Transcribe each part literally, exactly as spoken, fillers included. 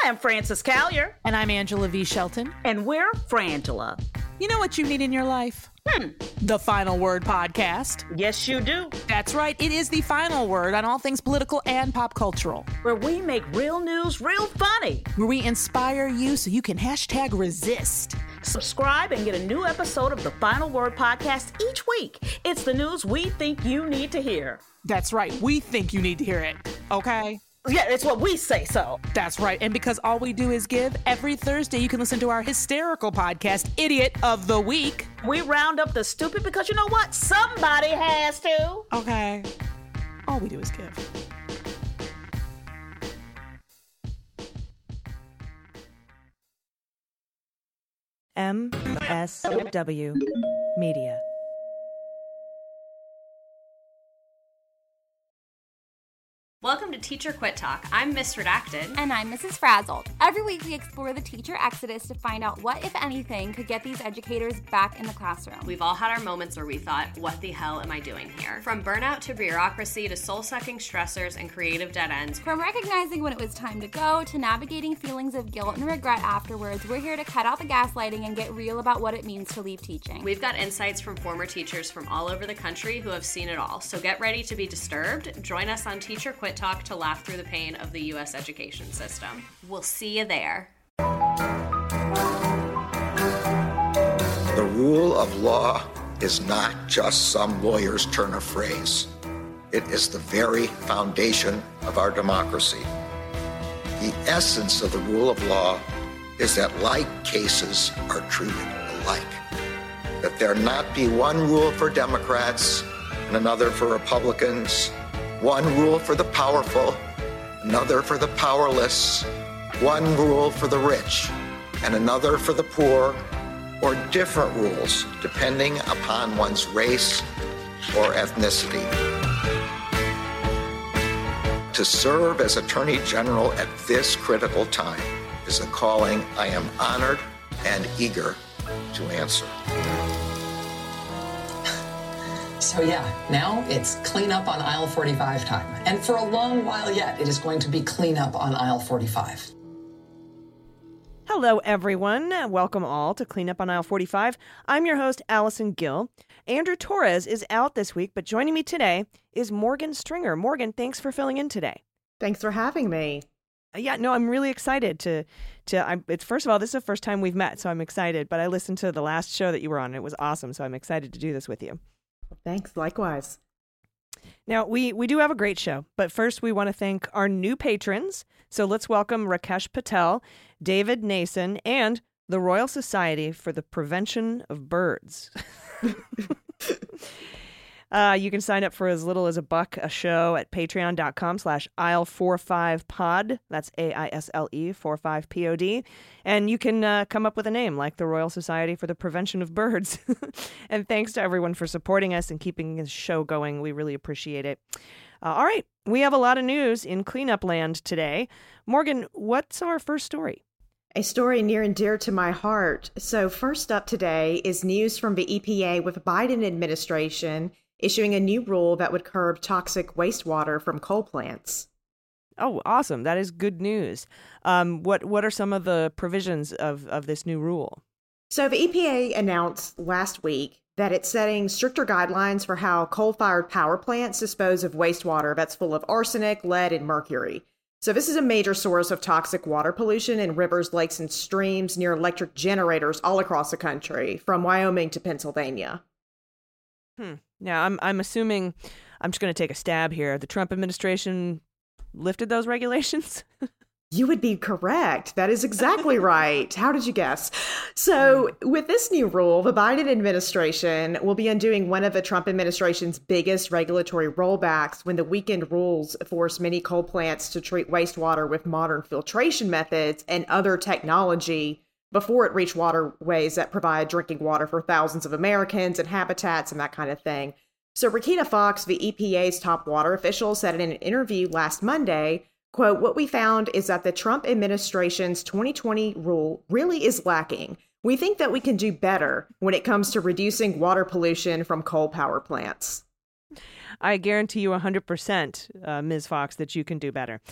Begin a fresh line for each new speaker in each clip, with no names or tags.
am Frances Callier.
And I'm Angela V. Shelton.
And we're Frangela.
You know what you need in your life?
Hmm.
The Final Word Podcast.
Yes, you do.
That's right. It is the final word on all things political and pop cultural.
Where we make real news real funny.
Where we inspire you so you can hashtag resist.
Subscribe and get a new episode of the Final Word Podcast each week. It's the news we think you need to hear.
That's right. We think you need to hear it. Okay?
Yeah, it's what we say so.
That's right. And because all we do is give, every Thursday you can listen to our hysterical podcast, Idiot of the Week.
We round up the stupid because you know what? Somebody has to.
Okay. All we do is give.
M S W Media.
Welcome to Teacher Quit Talk. I'm Miss Redacted.
And I'm Missus Frazzled. Every week we explore the teacher exodus to find out what, if anything, could get these educators back in the classroom.
We've all had our moments where we thought, what the hell am I doing here? From burnout to bureaucracy to soul-sucking stressors and creative dead ends.
From recognizing when it was time to go to navigating feelings of guilt and regret afterwards, we're here to cut out the gaslighting and get real about what it means to leave teaching.
We've got insights from former teachers from all over the country who have seen it all. So get ready to be disturbed. Join us on Teacher Quit Talk to laugh through the pain of the U S education system. We'll see you there.
The rule of law is not just some lawyer's turn of phrase. It is the very foundation of our democracy. The essence of the rule of law is that like cases are treated alike. That there not be one rule for Democrats and another for Republicans, one rule for the powerful, another for the powerless, one rule for the rich, and another for the poor, or different rules depending upon one's race or ethnicity. To serve as Attorney General at this critical time is a calling I am honored and eager to answer.
So yeah, now it's clean up on aisle forty-five time. And for a long while yet, it is going to be clean up on aisle forty-five.
Hello, everyone. Welcome all to Clean Up on Aisle forty-five. I'm your host, Allison Gill. Andrew Torres is out this week, but joining me today is Morgan Stringer. Morgan, thanks for filling in today.
Thanks for having me.
Uh, yeah, no, I'm really excited to, to I'm, it's first of all, this is the first time we've met, so I'm excited, but I listened to the last show that you were on, and it was awesome, so I'm excited to do this with you.
Thanks, likewise.
Now, we, we do have a great show, but first we want to thank our new patrons. So let's welcome Rakesh Patel, David Nason, and the Royal Society for the Prevention of Birds. uh, you can sign up for as little as a buck a show at patreon.com slash aisle45pod. That's A I S L E forty-five P O D. And you can uh, come up with a name like the Royal Society for the Prevention of Birds. And thanks to everyone for supporting us and keeping the show going. We really appreciate it. Uh, all right. We have a lot of news in cleanup land today. Morgan, what's our first story?
A story near and dear to my heart. So first up today is news from the E P A with Biden administration issuing a new rule that would curb toxic wastewater from coal plants.
Oh, awesome. That is good news. Um, what what are some of the provisions of, of this new rule?
So the E P A announced last week that it's setting stricter guidelines for how coal-fired power plants dispose of wastewater that's full of arsenic, lead, and mercury. So this is a major source of toxic water pollution in rivers, lakes, and streams near electric generators all across the country, from Wyoming to Pennsylvania.
Hmm. Now, I'm I'm assuming, I'm just going to take a stab here, the Trump administration lifted those regulations?
You would be correct. That is exactly right. How did you guess? So with this new rule, the Biden administration will be undoing one of the Trump administration's biggest regulatory rollbacks when the weakened rules force many coal plants to treat wastewater with modern filtration methods and other technology before it reached waterways that provide drinking water for thousands of Americans and habitats and that kind of thing. So Rakita Fox, the E P A's top water official, said in an interview last Monday, quote, "What we found is that the Trump administration's twenty twenty rule really is lacking. We think that we can do better when it comes to reducing water pollution from coal power plants."
I guarantee you one hundred percent, uh, Miz Fox, that you can do better.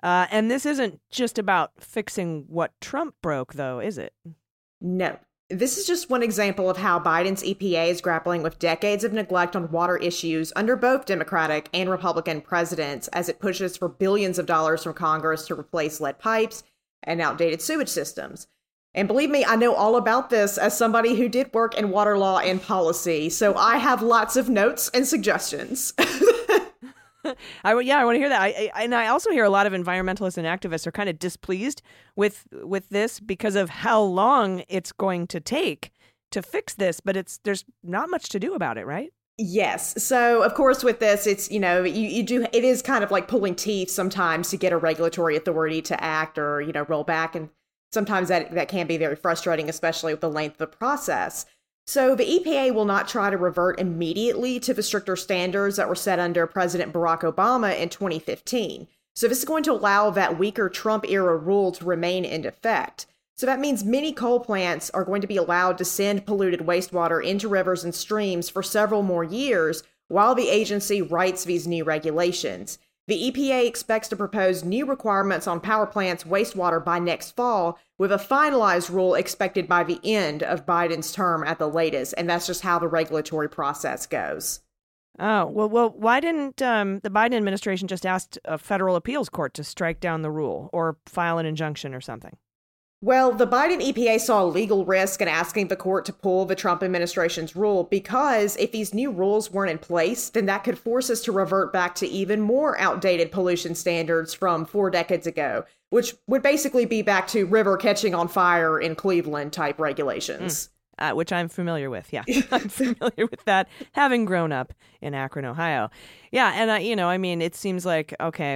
Uh, and this isn't just about fixing what Trump broke, though, is it?
No. This is just one example of how Biden's E P A is grappling with decades of neglect on water issues under both Democratic and Republican presidents as it pushes for billions of dollars from Congress to replace lead pipes and outdated sewage systems. And believe me, I know all about this as somebody who did work in water law and policy, so I have lots of notes and suggestions.
I yeah, I want to hear that. I, I and I also hear a lot of environmentalists and activists are kind of displeased with with this because of how long it's going to take to fix this. But it's there's not much to do about it, right?
Yes. So, of course, with this, it's, you know, you, you do it is kind of like pulling teeth sometimes to get a regulatory authority to act or, you know, roll back. And sometimes that, that can be very frustrating, especially with the length of the process. So the E P A will not try to revert immediately to the stricter standards that were set under President Barack Obama in twenty fifteen. So this is going to allow that weaker Trump-era rule to remain in effect. So that means many coal plants are going to be allowed to send polluted wastewater into rivers and streams for several more years while the agency writes these new regulations. The E P A expects to propose new requirements on power plants' wastewater by next fall, with a finalized rule expected by the end of Biden's term at the latest. And that's just how the regulatory process goes.
Oh, well, well, why didn't um, the Biden administration just ask a federal appeals court to strike down the rule or file an injunction or something?
Well, the Biden E P A saw a legal risk in asking the court to pull the Trump administration's rule because if these new rules weren't in place, then that could force us to revert back to even more outdated pollution standards from four decades ago, which would basically be back to river catching on fire in Cleveland type regulations.
Mm. Uh, which I'm familiar with. Yeah, I'm familiar with that, having grown up in Akron, Ohio. Yeah, and, uh, you know, I mean, it seems like, okay,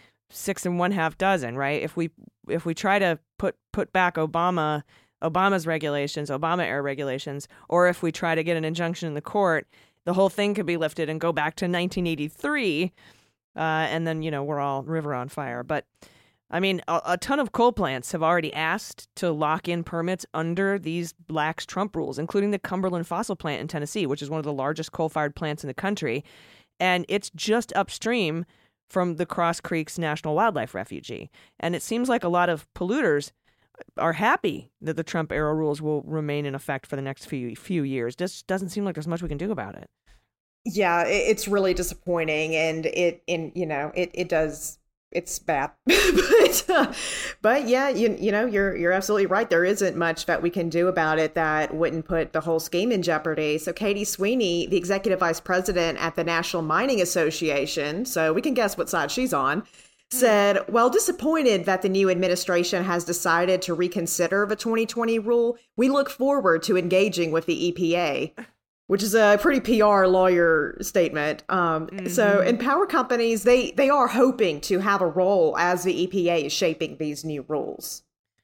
six and one half dozen, right? If we if we try to put put back Obama, Obama's regulations, Obama era regulations, or if we try to get an injunction in the court, the whole thing could be lifted and go back to nineteen eighty-three, uh, and then, you know, we're all river on fire. But I mean, a, a ton of coal plants have already asked to lock in permits under these lax Trump rules, including the Cumberland Fossil Plant in Tennessee, which is one of the largest coal-fired plants in the country, and it's just upstream from the Cross Creeks National Wildlife Refuge. And it seems like a lot of polluters are happy that the Trump-era rules will remain in effect for the next few few years. Just doesn't seem like there's much we can do about it.
Yeah, it's really disappointing, and it, in you know, it it does. It's bad, but uh, but yeah, you you know, you're you're absolutely right. There isn't much that we can do about it that wouldn't put the whole scheme in jeopardy. So Katie Sweeney, the executive vice president at the National Mining Association, so we can guess what side she's on, said, "While disappointed that the new administration has decided to reconsider the twenty twenty rule, we look forward to engaging with the E P A." Which is a pretty P R lawyer statement. Um, mm-hmm. So, and power companies, they they are hoping to have a role as the E P A is shaping these new rules.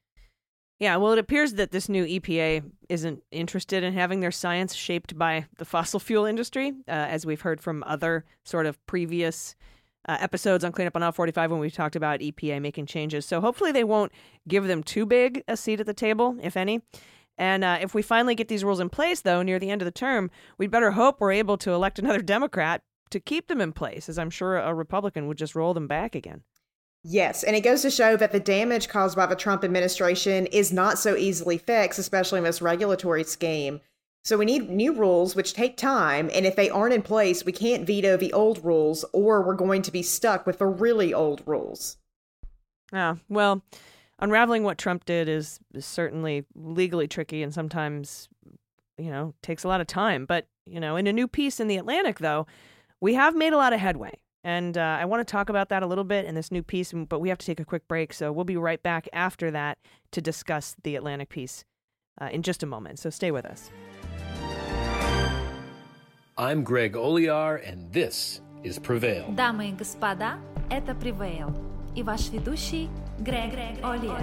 Yeah, well, it appears that this new E P A isn't interested in having their science shaped by the fossil fuel industry, uh, as we've heard from other sort of previous uh, episodes on Cleanup on Aisle forty-five when we've talked about E P A making changes. So hopefully they won't give them too big a seat at the table, if any. And uh, if we finally get these rules in place, though, near the end of the term, we'd better hope we're able to elect another Democrat to keep them in place, as I'm sure a Republican would just roll them back again.
Yes, and it goes to show that the damage caused by the Trump administration is not so easily fixed, especially in this regulatory scheme. So we need new rules, which take time, and if they aren't in place, we can't veto the old rules, or we're going to be stuck with the really old rules.
Oh, well... Unraveling what Trump did is, is certainly legally tricky and sometimes, you know, takes a lot of time. But, you know, in a new piece in The Atlantic, though, we have made a lot of headway. And uh, I want to talk about that a little bit in this new piece, but we have to take a quick break. So we'll be right back after that to discuss The Atlantic piece uh, in just a moment. So stay with us.
I'm Greg Olear, and this is Prevail.
Дамы и господа, это Prevail. И ваш ведущий Greg Olear.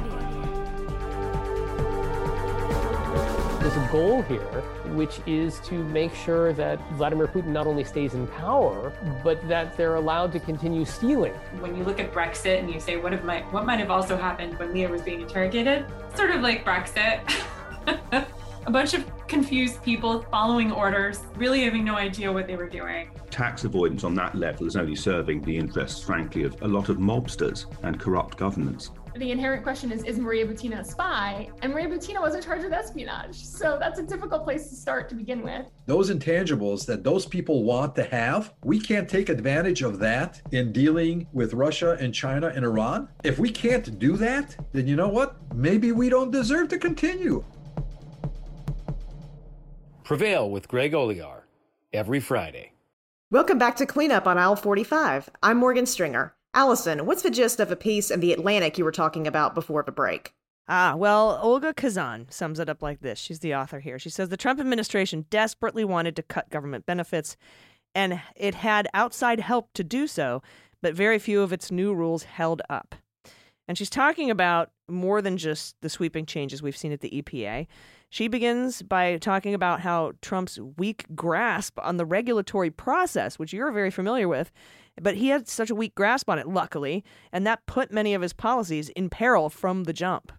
There's a goal here, which is to make sure that Vladimir Putin not only stays in power, but that they're allowed to continue stealing.
When you look at Brexit and you say, what, have my, what might have also happened when Leah was being interrogated? Sort of like Brexit. a bunch of confused people following orders, really having no idea what they were doing.
Tax avoidance on that level is only serving the interests, frankly, of a lot of mobsters and corrupt governments.
The inherent question is, is Maria Butina a spy? And Maria Butina wasn't charged with espionage. So that's a difficult place to start to begin with.
Those intangibles that those people want to have, we can't take advantage of that in dealing with Russia and China and Iran. If we can't do that, then you know what? Maybe we don't deserve to continue.
Prevail with Greg Olear, every Friday.
Welcome back to Cleanup on Aisle forty-five. I'm Morgan Stringer. Allison, what's the gist of a piece in The Atlantic you were talking about before the break?
Ah, well, Olga Kazan sums it up like this. She's the author here. She says the Trump administration desperately wanted to cut government benefits, and it had outside help to do so, but very few of its new rules held up. And she's talking about more than just the sweeping changes we've seen at the E P A. She begins by talking about how Trump's weak grasp on the regulatory process, which you're very familiar with, but he had such a weak grasp on it, luckily, and that put many of his policies in peril from the jump.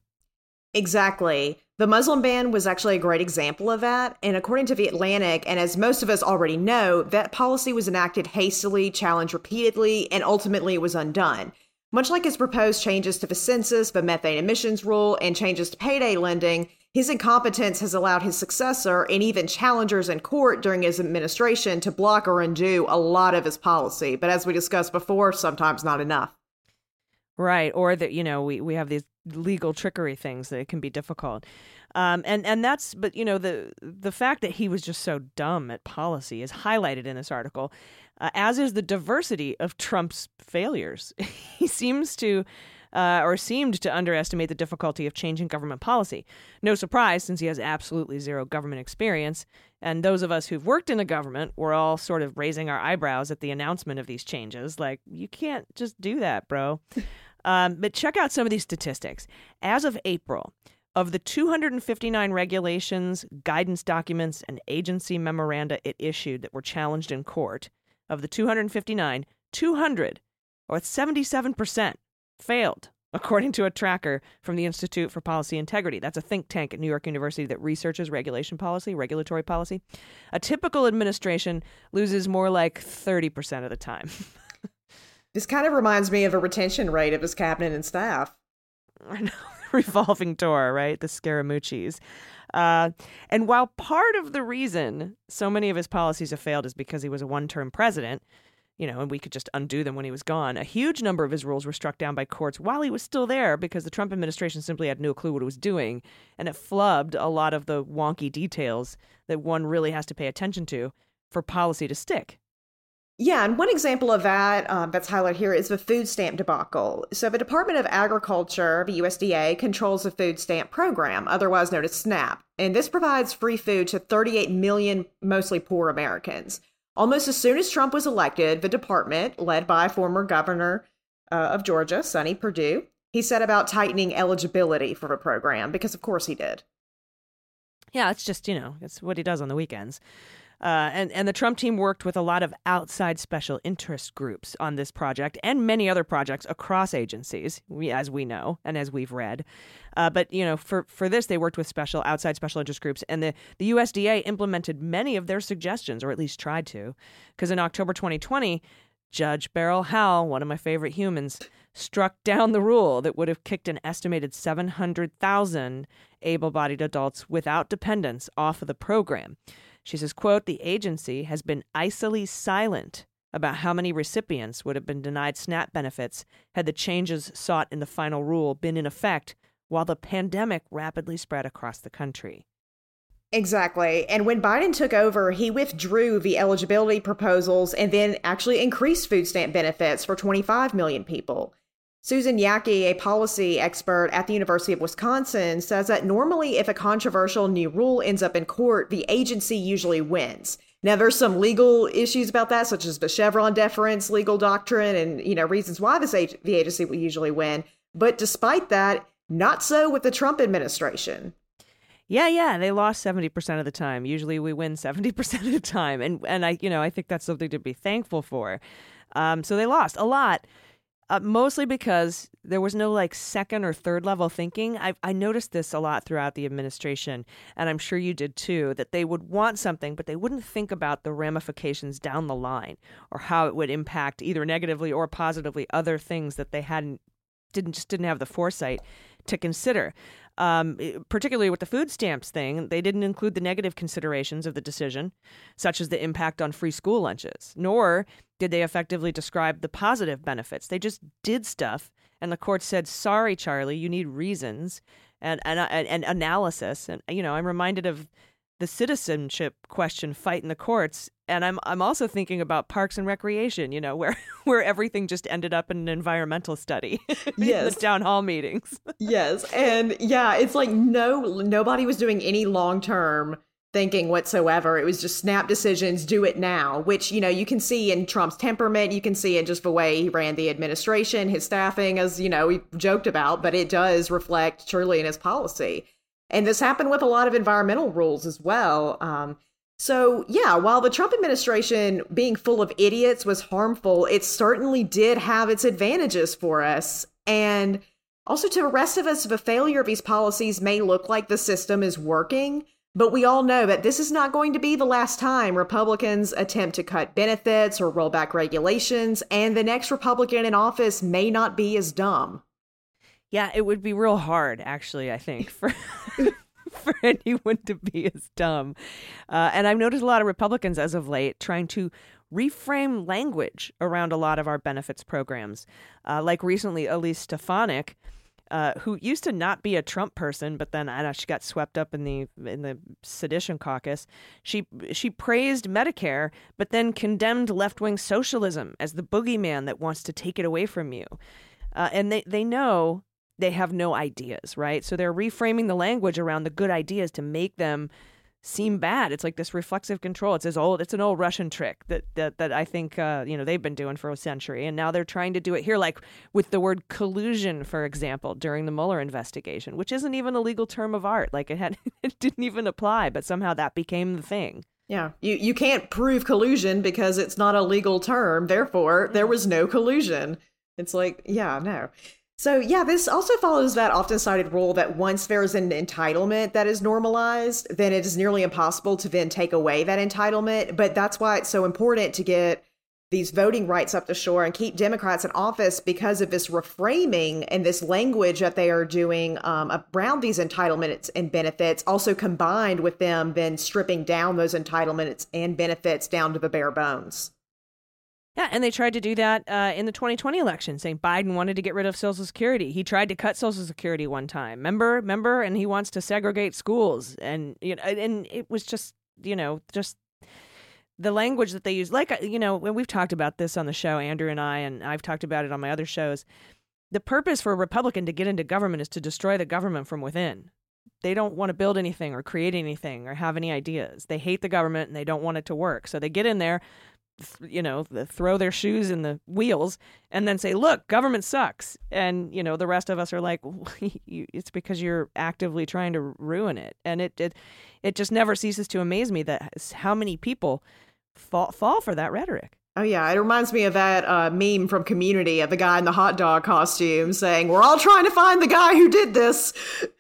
Exactly. The Muslim ban was actually a great example of that. And according to The Atlantic, and as most of us already know, that policy was enacted hastily, challenged repeatedly, and ultimately was undone. Much like his proposed changes to the census, the methane emissions rule, and changes to payday lending, his incompetence has allowed his successor and even challengers in court during his administration to block or undo a lot of his policy. But as we discussed before, sometimes not enough.
Right. Or that, you know, we, we have these legal trickery things that it can be difficult. Um, and, and that's, but, you know, the the fact that he was just so dumb at policy is highlighted in this article, uh, as is the diversity of Trump's failures. He seems to, uh, or seemed to underestimate the difficulty of changing government policy. No surprise, since he has absolutely zero government experience. And those of us who've worked in the government were all sort of raising our eyebrows at the announcement of these changes. Like, you can't just do that, bro. um, but check out some of these statistics. As of April, of the two hundred fifty-nine regulations, guidance documents, and agency memoranda it issued that were challenged in court, of the two hundred fifty-nine, two hundred, or seventy-seven percent, failed, according to a tracker from the Institute for Policy Integrity. That's a think tank at New York University that researches regulation policy, regulatory policy. A typical administration loses more like thirty percent of the time.
This kind of reminds me of a retention rate of his cabinet and staff.
I know. Revolving door, right? The Scaramucci's. Uh, and while part of the reason so many of his policies have failed is because he was a one-term president, you know, and we could just undo them when he was gone, a huge number of his rules were struck down by courts while he was still there because the Trump administration simply had no clue what it was doing, and it flubbed a lot of the wonky details that one really has to pay attention to for policy to stick.
Yeah, and one example of that um, that's highlighted here is the food stamp debacle. So the Department of Agriculture, the U S D A, controls the food stamp program, otherwise known as SNAP. And this provides free food to thirty-eight million mostly poor Americans. Almost as soon as Trump was elected, the department, led by former governor uh, of Georgia, Sonny Perdue, he set about tightening eligibility for the program, because of course he did.
Yeah, it's just, you know, it's what he does on the weekends. Uh, and, and the Trump team worked with a lot of outside special interest groups on this project and many other projects across agencies, we, as we know and as we've read. Uh, but, you know, for, for this, they worked with special outside special interest groups, and the, the U S D A implemented many of their suggestions, or at least tried to, because in October twenty twenty, Judge Beryl Howell, one of my favorite humans, struck down the rule that would have kicked an estimated seven hundred thousand able-bodied adults without dependents off of the program. She says, quote, "The agency has been icily silent about how many recipients would have been denied SNAP benefits had the changes sought in the final rule been in effect while the pandemic rapidly spread across the country."
Exactly. And when Biden took over, he withdrew the eligibility proposals and then actually increased food stamp benefits for twenty-five million people. Susan Yaki, a policy expert at the University of Wisconsin, says that normally if a controversial new rule ends up in court, the agency usually wins. Now, there's some legal issues about that, such as the Chevron deference legal doctrine and, you know, reasons why this ag- the agency will usually win. But despite that, not so with the Trump administration.
Yeah, yeah, they lost seventy percent of the time. Usually we win seventy percent of the time. And, and I, you know, I think that's something to be thankful for. Um, so they lost a lot. Uh, mostly because there was no like second or third level thinking. I I noticed this a lot throughout the administration, and I'm sure you did too, that they would want something, but they wouldn't think about the ramifications down the line or how it would impact either negatively or positively other things that they hadn't didn't just didn't have the foresight to consider. Um, particularly with the food stamps thing, they didn't include the negative considerations of the decision, such as the impact on free school lunches, nor did they effectively describe the positive benefits. They just did stuff, and the court said, sorry, Charlie, you need reasons and, and, and, and analysis. And, you know, I'm reminded of the citizenship question fight in the courts, and I'm I'm also thinking about Parks and Recreation, you know, where, where everything just ended up in an environmental study
yes.
in the town hall meetings.
Yes, and yeah, it's like no nobody was doing any long-term thinking whatsoever. It was just snap decisions, do it now, which, you know, you can see in Trump's temperament, you can see in just the way he ran the administration, his staffing, as, you know, we joked about, but it does reflect truly in his policy. And this happened with a lot of environmental rules as well. Um, so, yeah, while the Trump administration being full of idiots was harmful, it certainly did have its advantages for us. And also to the rest of us, the failure of these policies may look like the system is working, but we all know that this is not going to be the last time Republicans attempt to cut benefits or roll back regulations, and the next Republican in office may not be as dumb.
Yeah, it would be real hard, actually, I think, for for anyone to be as dumb. Uh, and I've noticed a lot of Republicans as of late trying to reframe language around a lot of our benefits programs. Uh, like recently, Elise Stefanik, uh, who used to not be a Trump person, but then I know she got swept up in the in the sedition caucus. She she praised Medicare, but then condemned left-wing socialism as the boogeyman that wants to take it away from you. Uh, and they, they know they have no ideas, right? So they're reframing the language around the good ideas to make them seem bad. It's like this reflexive control. It's as old. It's an old Russian trick that that, that I think uh, you know they've been doing for a century, and now they're trying to do it here, like with the word collusion, for example, during the Mueller investigation, which isn't even a legal term of art. Like it had, it didn't even apply, but somehow that became the thing.
Yeah, you you can't prove collusion because it's not a legal term. Therefore, there was no collusion. It's like, yeah, no. So, yeah, this also follows that often cited rule that once there's an entitlement that is normalized, then it is nearly impossible to then take away that entitlement. But that's why it's so important to get these voting rights up the shore and keep Democrats in office, because of this reframing and this language that they are doing um, around these entitlements and benefits, also combined with them then stripping down those entitlements and benefits down to the bare bones.
Yeah, and they tried to do that uh, in the twenty twenty election, saying Biden wanted to get rid of Social Security. He tried to cut Social Security one time. Remember? Remember? And he wants to segregate schools. And, you know, and it was just, you know, just the language that they use. Like, you know, when we've talked about this on the show, Andrew and I, and I've talked about it on my other shows, the purpose for a Republican to get into government is to destroy the government from within. They don't want to build anything or create anything or have any ideas. They hate the government and they don't want it to work. So they get in there, you know, throw their shoes in the wheels and then say, look, government sucks. And, you know, the rest of us are like, it's because you're actively trying to ruin it. And it it, it just never ceases to amaze me that how many people fall, fall for that rhetoric.
Oh, yeah. It reminds me of that uh, meme from Community of the guy in the hot dog costume saying, we're all trying to find the guy who did this.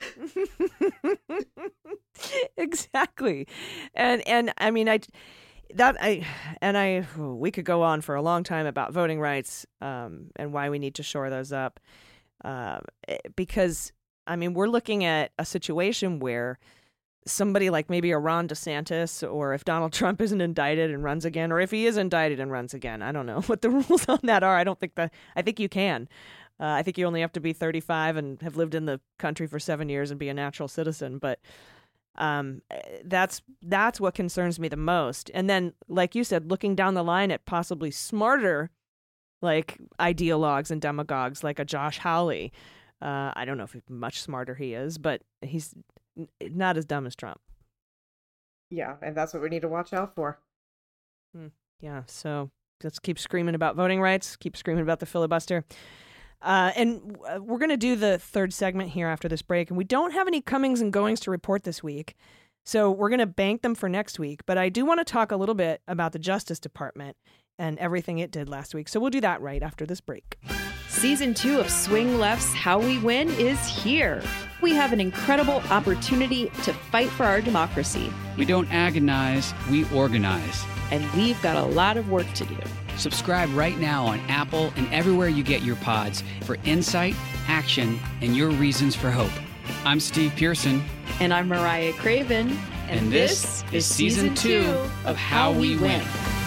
Exactly. And, and I mean, I... That I and I we could go on for a long time about voting rights um, and why we need to shore those up, uh, because I mean we're looking at a situation where somebody like maybe a Ron DeSantis, or if Donald Trump isn't indicted and runs again, or if he is indicted and runs again, I don't know what the rules on that are. I don't think that I think you can. Uh, I think you only have to be thirty-five and have lived in the country for seven years and be a natural citizen, but. Um, that's that's what concerns me the most. And then, like you said, looking down the line at possibly smarter, like ideologues and demagogues, like a Josh Hawley. Uh, I don't know if he's much smarter he is, but he's not as dumb as Trump.
Yeah, and that's what we need to watch out for.
Hmm. Yeah, so let's keep screaming about voting rights, keep screaming about the filibuster. Uh, and we're going to do the third segment here after this break. And we don't have any comings and goings to report this week, so we're going to bank them for next week. But I do want to talk a little bit about the Justice Department and everything it did last week. So we'll do that right after this break.
Season two of Swing Left's How We Win is here. We have an incredible opportunity to fight for our democracy.
We don't agonize, we organize.
And we've got a lot of work to do.
Subscribe right now on Apple and everywhere you get your pods for insight, action, and your reasons for hope. I'm Steve Pearson.
And I'm Mariah Craven.
And, and this, this is Season two of How We Win.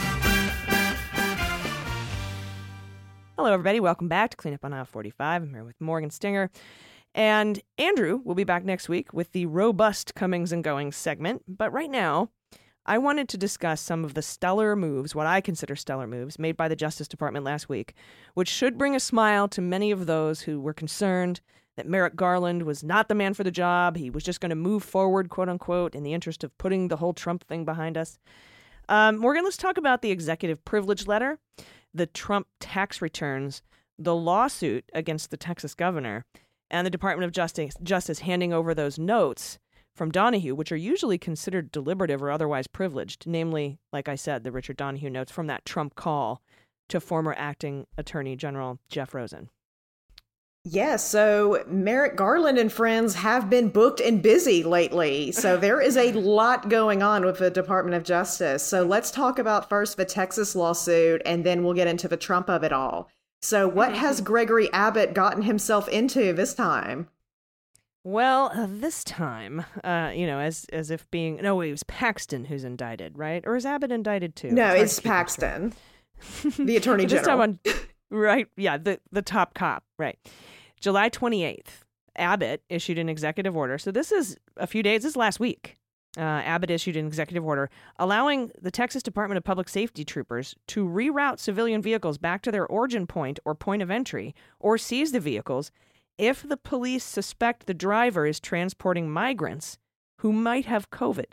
Hello, everybody. Welcome back to Clean Up on Aisle forty-five. I'm here with Morgan Stinger. And Andrew will be back next week with the robust comings and goings segment. But right now, I wanted to discuss some of the stellar moves, what I consider stellar moves, made by the Justice Department last week, which should bring a smile to many of those who were concerned that Merrick Garland was not the man for the job. He was just going to move forward, quote unquote, in the interest of putting the whole Trump thing behind us. Um, Morgan, let's talk about the executive privilege letter, the Trump tax returns, the lawsuit against the Texas governor, and the Department of Justice, Justice handing over those notes from Donahue, which are usually considered deliberative or otherwise privileged, namely, like I said, the Richard Donahue notes from that Trump call to former acting Attorney General Jeff Rosen.
Yes, so Merrick Garland and friends have been booked and busy lately. So there is a lot going on with the Department of Justice. So let's talk about first the Texas lawsuit, and then we'll get into the Trump of it all. So what has Gregory Abbott gotten himself into this time?
Well, uh, this time, uh, you know, as as if being, no, it was Paxton who's indicted, right? Or is Abbott indicted too?
No, it's, it's Paxton, the Attorney General.
This time on, right, yeah, the, the top cop, right. July twenty-eighth, Abbott issued an executive order. So this is a few days, this is last week. Uh, Abbott issued an executive order allowing the Texas Department of Public Safety troopers to reroute civilian vehicles back to their origin point or point of entry, or seize the vehicles if the police suspect the driver is transporting migrants who might have COVID.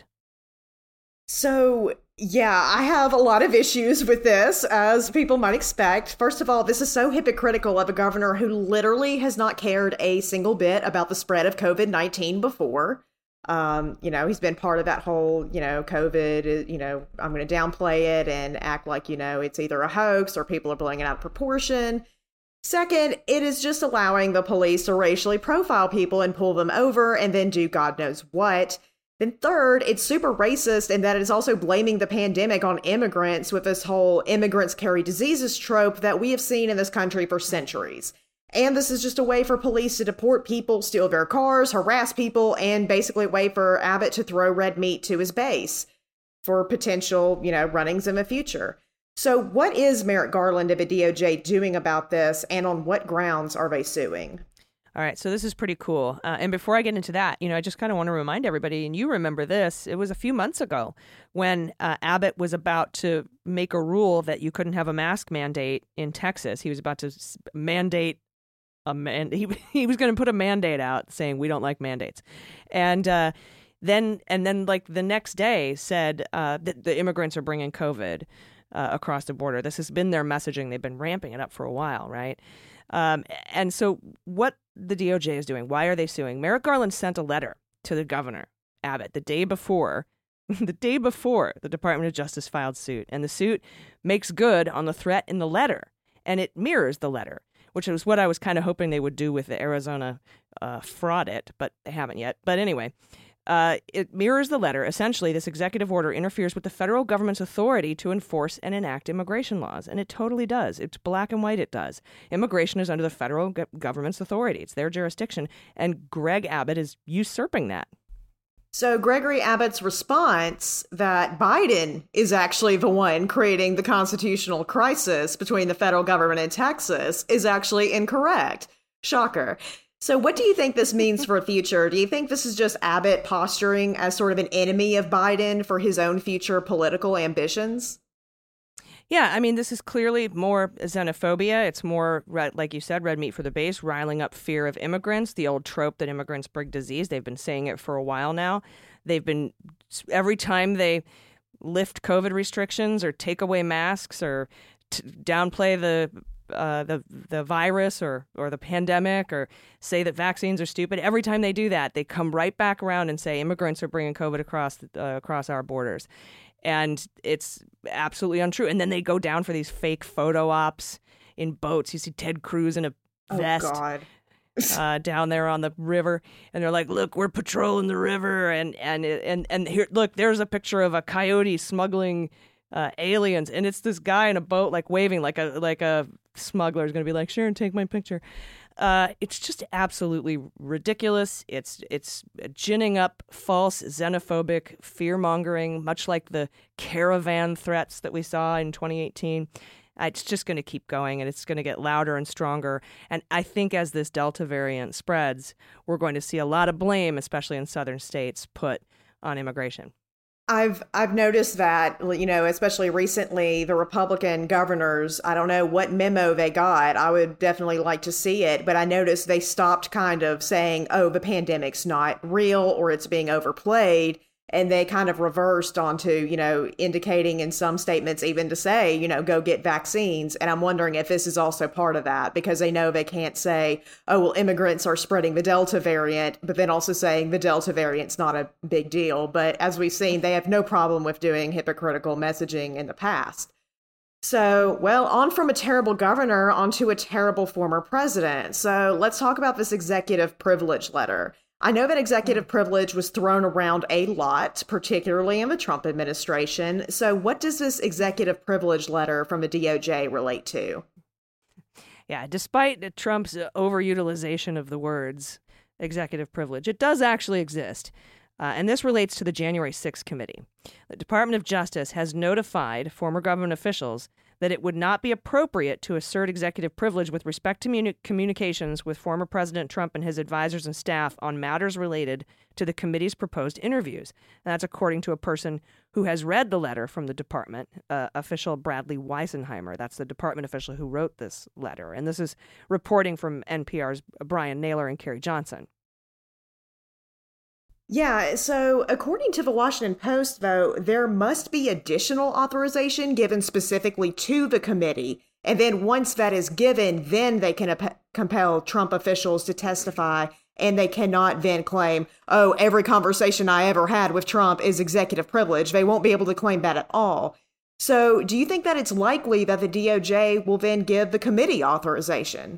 So, yeah, I have a lot of issues with this, as people might expect. First of all, this is so hypocritical of a governor who literally has not cared a single bit about the spread of covid nineteen before. Um, you know, he's been part of that whole, you know, COVID, you know, I'm going to downplay it and act like, you know, it's either a hoax or people are blowing it out of proportion. Second, it is just allowing the police to racially profile people and pull them over and then do God knows what. Then third, it's super racist in that it is also blaming the pandemic on immigrants with this whole immigrants carry diseases trope that we have seen in this country for centuries. And this is just a way for police to deport people, steal their cars, harass people, and basically a way for Abbott to throw red meat to his base for potential, you know, runnings in the future. So what is Merrick Garland of the D O J doing about this, and on what grounds are they suing?
All right, so this is pretty cool. Uh, and before I get into that, you know, I just kind of want to remind everybody, and you remember this, it was a few months ago when uh, Abbott was about to make a rule that you couldn't have a mask mandate in Texas. He was about to mandate a man. He he was going to put a mandate out saying we don't like mandates, and uh, then and then like the next day said uh, that the immigrants are bringing COVID uh, across the border. This has been their messaging. They've been ramping it up for a while, right? Um, and so what the D O J is doing, why are they suing? Merrick Garland sent a letter to the governor, Abbott, the day before, the day before the Department of Justice filed suit. And the suit makes good on the threat in the letter. And it mirrors the letter, which was what I was kind of hoping they would do with the Arizona uh, fraud it, but they haven't yet. But anyway, uh, it mirrors the letter. Essentially, this executive order interferes with the federal government's authority to enforce and enact immigration laws. And it totally does. It's black and white, it does. Immigration is under the federal go- government's authority. It's their jurisdiction. And Greg Abbott is usurping that.
So Gregory Abbott's response that Biden is actually the one creating the constitutional crisis between the federal government and Texas is actually incorrect. Shocker. So what do you think this means for the future? Do you think this is just Abbott posturing as sort of an enemy of Biden for his own future political ambitions?
Yeah, I mean, this is clearly more xenophobia. It's more, like you said, red meat for the base, riling up fear of immigrants, the old trope that immigrants bring disease. They've been saying it for a while now. They've been, every time they lift COVID restrictions or take away masks or t- downplay the uh, the the virus or, or the pandemic or say that vaccines are stupid, every time they do that, they come right back around and say immigrants are bringing COVID across uh, across our borders. And it's absolutely untrue. And then they go down for these fake photo ops in boats. You see Ted Cruz in a vest.
Oh, God.
uh, down there on the river, and they're like, "Look, we're patrolling the river," and and and and here, look, there's a picture of a coyote smuggling uh, aliens, and it's this guy in a boat, like waving, like a like a smuggler is going to be like, "Sure, take my picture." Uh, it's just absolutely ridiculous. It's it's ginning up false xenophobic fear mongering, much like the caravan threats that we saw in twenty eighteen. It's just going to keep going, and it's going to get louder and stronger. And I think as this Delta variant spreads, we're going to see a lot of blame, especially in southern states, put on immigration.
I've I've noticed that, you know, especially recently, the Republican governors, I don't know what memo they got. I would definitely like to see it. But I noticed they stopped kind of saying, oh, the pandemic's not real or it's being overplayed. And they kind of reversed onto, you know, indicating in some statements even to say, you know, go get vaccines. And I'm wondering if this is also part of that, because they know they can't say, oh, well, immigrants are spreading the Delta variant, but then also saying the Delta variant's not a big deal. But as we've seen, they have no problem with doing hypocritical messaging in the past. So, well, on from a terrible governor onto a terrible former president. So let's talk about this executive privilege letter. I know that executive privilege was thrown around a lot, particularly in the Trump administration. So what does this executive privilege letter from the D O J relate to?
Yeah, despite Trump's overutilization of the words executive privilege, it does actually exist. Uh, and this relates to the January sixth committee. The Department of Justice has notified former government officials that it would not be appropriate to assert executive privilege with respect to communi- communications with former President Trump and his advisors and staff on matters related to the committee's proposed interviews. And that's according to a person who has read the letter from the department, uh, official Bradley Weisenheimer. That's the department official who wrote this letter. And this is reporting from N P R's Brian Naylor and Carrie Johnson.
Yeah, so according to the Washington Post, though, there must be additional authorization given specifically to the committee. And then once that is given, then they can ap- compel Trump officials to testify. And they cannot then claim, oh, every conversation I ever had with Trump is executive privilege. They won't be able to claim that at all. So do you think that it's likely that the D O J will then give the committee authorization?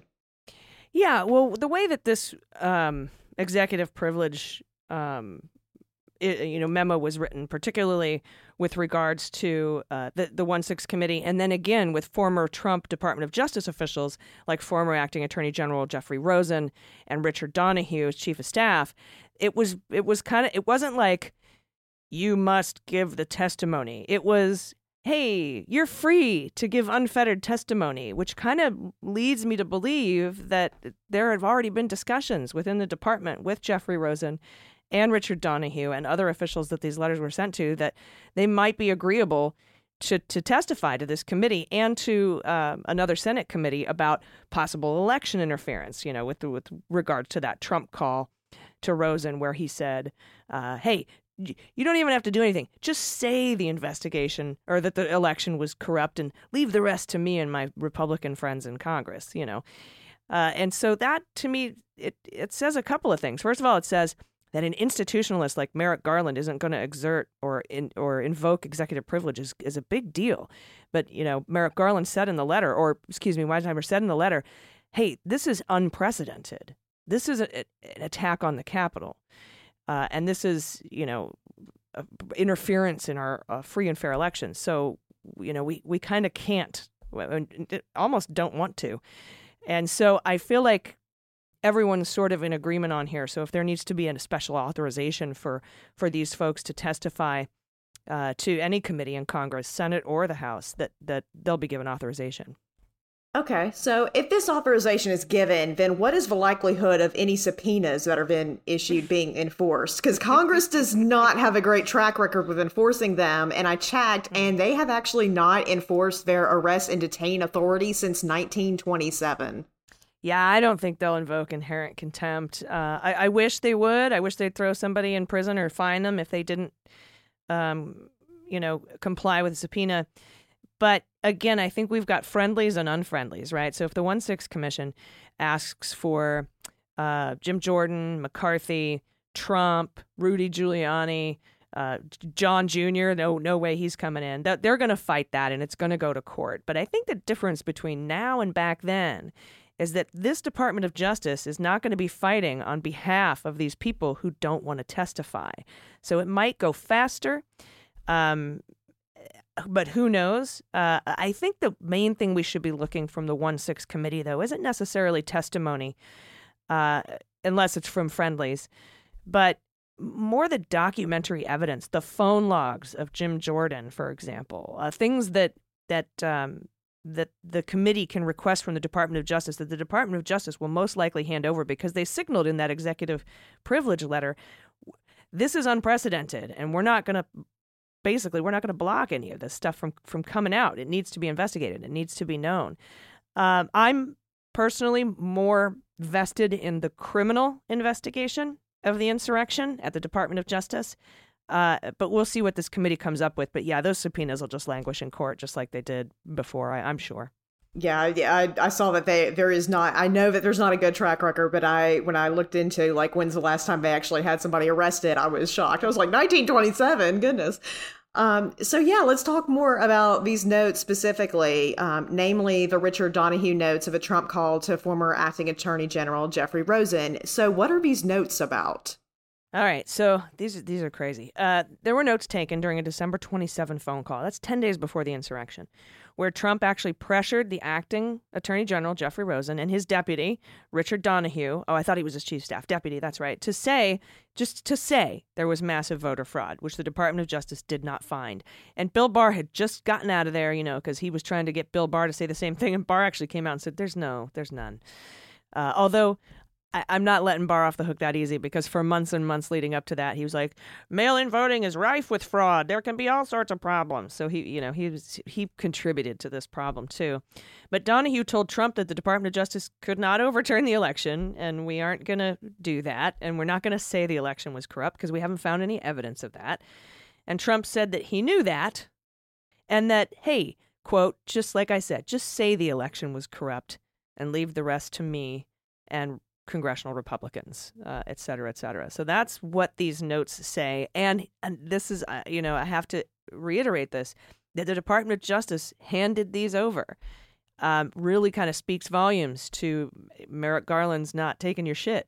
Yeah, well, the way that this um, executive privilege Um, it, you know, memo was written, particularly with regards to uh, the the one six committee, and then again with former Trump Department of Justice officials like former Acting Attorney General Jeffrey Rosen and Richard Donoghue as Chief of Staff. It was it was kind of it wasn't like you must give the testimony. It was, hey, you're free to give unfettered testimony, which kind of leads me to believe that there have already been discussions within the department with Jeffrey Rosen and Richard Donoghue and other officials that these letters were sent to, that they might be agreeable to, to testify to this committee and to uh, another Senate committee about possible election interference, you know, with, with regard to that Trump call to Rosen where he said, uh, hey, you don't even have to do anything. Just say the investigation or that the election was corrupt and leave the rest to me and my Republican friends in Congress, you know. Uh, and so that, to me, it, it says a couple of things. First of all, it says that an institutionalist like Merrick Garland isn't going to exert or in, or invoke executive privilege is, is a big deal. But, you know, Merrick Garland said in the letter, or excuse me, Weisenheimer said in the letter, hey, this is unprecedented. This is a, an attack on the Capitol. Uh, and this is, you know, uh, interference in our uh, free and fair elections. So, you know, we, we kind of can't, almost don't want to. And so I feel like everyone's sort of in agreement on here. So if there needs to be a special authorization for, for these folks to testify uh, to any committee in Congress, Senate or the House, that, that they'll be given authorization.
Okay, so if this authorization is given, then what is the likelihood of any subpoenas that have been issued being enforced? Because Congress does not have a great track record with enforcing them, and I checked, and they have actually not enforced their arrest and detain authority since nineteen twenty-seven.
Yeah, I don't think they'll invoke inherent contempt. Uh, I, I wish they would. I wish they'd throw somebody in prison or fine them if they didn't, um, you know, comply with the subpoena. But again, I think we've got friendlies and unfriendlies, right? So if the one six Commission asks for uh, Jim Jordan, McCarthy, Trump, Rudy Giuliani, uh, John Junior, no, no way he's coming in. They're going to fight that, and it's going to go to court. But I think the difference between now and back then is that this Department of Justice is not going to be fighting on behalf of these people who don't want to testify. So it might go faster, um, but who knows? Uh, I think the main thing we should be looking from the one six committee, though, isn't necessarily testimony, uh, unless it's from friendlies, but more the documentary evidence, the phone logs of Jim Jordan, for example, uh, things that that um, that the committee can request from the Department of Justice that the Department of Justice will most likely hand over because they signaled in that executive privilege letter, this is unprecedented, and we're not going to, basically, we're not going to block any of this stuff from, from coming out. It needs to be investigated. It needs to be known. Um, I'm personally more vested in the criminal investigation of the insurrection at the Department of Justice. Uh, but we'll see what this committee comes up with. But yeah, those subpoenas will just languish in court just like they did before, I, I'm sure.
Yeah, yeah, I, I saw that they there is not. I know that there's not a good track record, but I when I looked into like when's the last time they actually had somebody arrested, I was shocked. I was like nineteen twenty-seven. Goodness. Um, so yeah, let's talk more about these notes specifically, um, namely the Richard Donoghue notes of a Trump call to former acting Attorney General Jeffrey Rosen. So what are these notes about?
All right, so these these are crazy. Uh, there were notes taken during a December twenty-seventh phone call. That's ten days before the insurrection, where Trump actually pressured the acting Attorney General, Jeffrey Rosen, and his deputy, Richard Donoghue, oh, I thought he was his chief staff deputy, that's right, to say, just to say there was massive voter fraud, which the Department of Justice did not find. And Bill Barr had just gotten out of there, you know, because he was trying to get Bill Barr to say the same thing, and Barr actually came out and said, there's no, there's none. Uh, although... I'm not letting Barr off the hook that easy because for months and months leading up to that, he was like, mail-in voting is rife with fraud. There can be all sorts of problems. So he, you know, he was, he contributed to this problem too. But Donoghue told Trump that the Department of Justice could not overturn the election, and we aren't going to do that. And we're not going to say the election was corrupt because we haven't found any evidence of that. And Trump said that he knew that and that, hey, quote, just like I said, just say the election was corrupt and leave the rest to me and congressional Republicans, uh, et cetera, et cetera. So that's what these notes say. And, and this is, uh, you know, I have to reiterate this, that the Department of Justice handed these over. Um, really kind of speaks volumes to Merrick Garland's not taking your shit.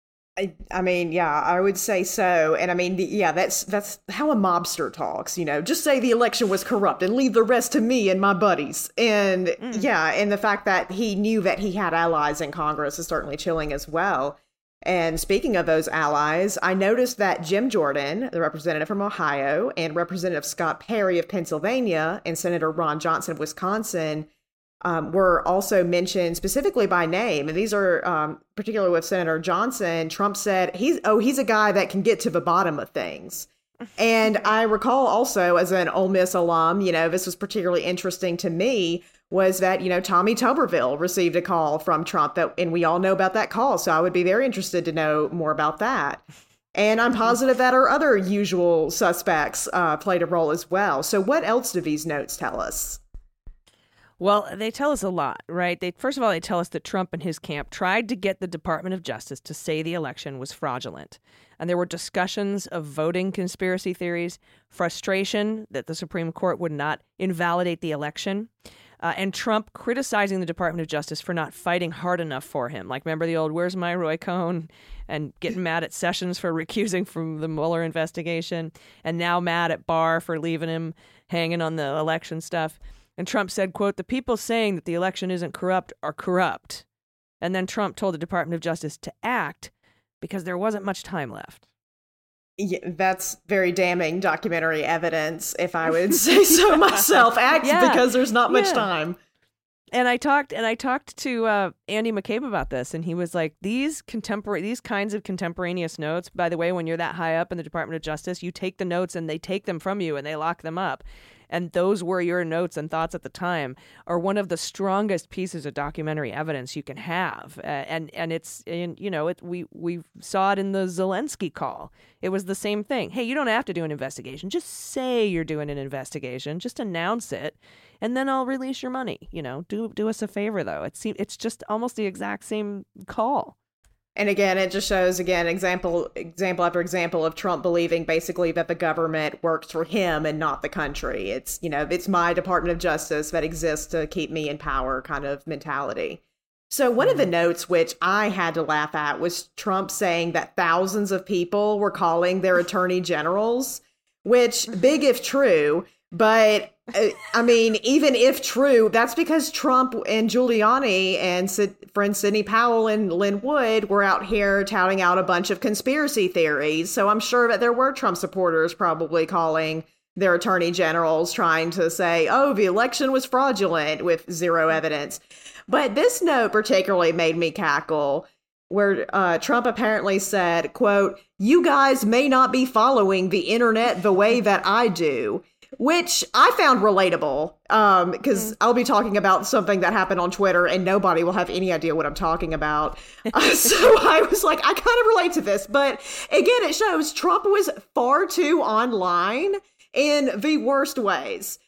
I, I mean, yeah, I would say so. And I mean, the, yeah, that's that's how a mobster talks, you know, just say the election was corrupt and leave the rest to me and my buddies. And mm. yeah, and the fact that he knew that he had allies in Congress is certainly chilling as well. And speaking of those allies, I noticed that Jim Jordan, the representative from Ohio, and Representative Scott Perry of Pennsylvania, and Senator Ron Johnson of Wisconsin Um, were also mentioned specifically by name. And these are um, particularly with Senator Johnson. Trump said, he's oh, he's a guy that can get to the bottom of things. And I recall also as an Ole Miss alum, you know, this was particularly interesting to me, was that, you know, Tommy Tuberville received a call from Trump, that, and we all know about that call. So I would be very interested to know more about that. And I'm positive that our other usual suspects uh, played a role as well. So what else do these notes tell us?
Well, they tell us a lot, right? They first of all, they tell us that Trump and his camp tried to get the Department of Justice to say the election was fraudulent. And there were discussions of voting conspiracy theories, frustration that the Supreme Court would not invalidate the election, uh, and Trump criticizing the Department of Justice for not fighting hard enough for him. Like, remember the old, where's my Roy Cohn? And getting mad at Sessions for recusing from the Mueller investigation, and now mad at Barr for leaving him hanging on the election stuff. And Trump said, quote, the people saying that the election isn't corrupt are corrupt. And then Trump told the Department of Justice to act because there wasn't much time left.
Yeah, that's very damning documentary evidence, if I would say so myself. Act yeah. because there's not much yeah. time.
And I talked and I talked to uh, Andy McCabe about this, and he was like, these contemporary, these kinds of contemporaneous notes, by the way, when you're that high up in the Department of Justice, you take the notes and they take them from you and they lock them up. And those were your notes and thoughts at the time, are one of the strongest pieces of documentary evidence you can have. Uh, and and it's, and, you know, it, we, we saw it in the Zelensky call. It was the same thing. Hey, you don't have to do an investigation. Just say you're doing an investigation. Just announce it. And then I'll release your money. You know, do do us a favor, though. It seems it's just almost the exact same call.
And again, it just shows, again, example example after example of Trump believing basically that the government works for him and not the country. It's, you know, it's my Department of Justice that exists to keep me in power kind of mentality. So one of the notes which I had to laugh at was Trump saying that thousands of people were calling their attorney generals, which big if true, but uh, I mean, even if true, that's because Trump and Giuliani and Sid, friend Sidney Powell and Lynn Wood were out here touting out a bunch of conspiracy theories. So I'm sure that there were Trump supporters probably calling their attorney generals trying to say, oh, the election was fraudulent with zero evidence. But this note particularly made me cackle, where uh, Trump apparently said, quote, you guys may not be following the internet the way that I do, which I found relatable um, because mm. I'll be talking about something that happened on Twitter and nobody will have any idea what I'm talking about. Uh, so I was like, I kind of relate to this. But again, it shows Trump was far too online in the worst ways.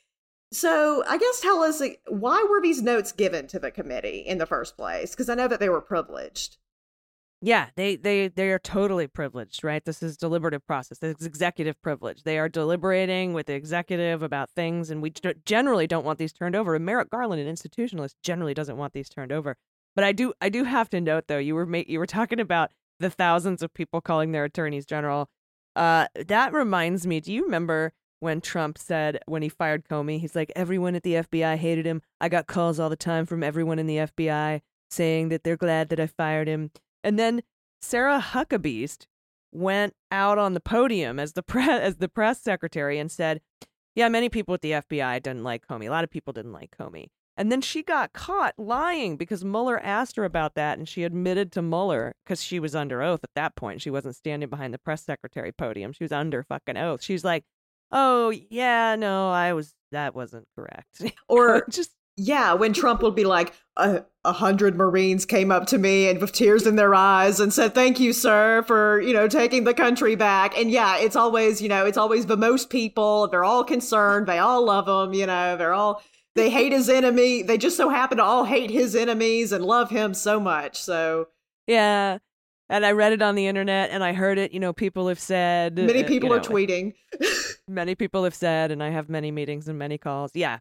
So I guess tell us, like, why were these notes given to the committee in the first place? Because I know that they were privileged.
Yeah, they, they, they are totally privileged, right? This is deliberative process. This is executive privilege. They are deliberating with the executive about things, and we generally don't want these turned over. And Merrick Garland, an institutionalist, generally doesn't want these turned over. But I do I do have to note, though, you were ma- you were talking about the thousands of people calling their attorneys general. Uh, that reminds me, do you remember when Trump said, when he fired Comey, he's like, everyone at the F B I hated him. I got calls all the time from everyone in the F B I saying that they're glad that I fired him. And then Sarah Huckabee went out on the podium as the pre- as the press secretary and said, yeah, many people at the F B I didn't like Comey. A lot of people didn't like Comey. And then she got caught lying because Mueller asked her about that, and she admitted to Mueller, because she was under oath at that point. She wasn't standing behind the press secretary podium. She was under fucking oath. She's like, oh, yeah, no, I was, that wasn't correct.
Or
just,
yeah, when Trump would be like, a, a hundred Marines came up to me and with tears in their eyes and said, thank you, sir, for, you know, taking the country back. And yeah, it's always, you know, it's always the most people. They're all concerned. They all love him. You know, they're all, they hate his enemy. They just so happen to all hate his enemies and love him so much. So,
yeah. And I read it on the internet and I heard it, you know, people have said.
Many people
you know,
are tweeting.
Many people have said, and I have many meetings and many calls. Yeah.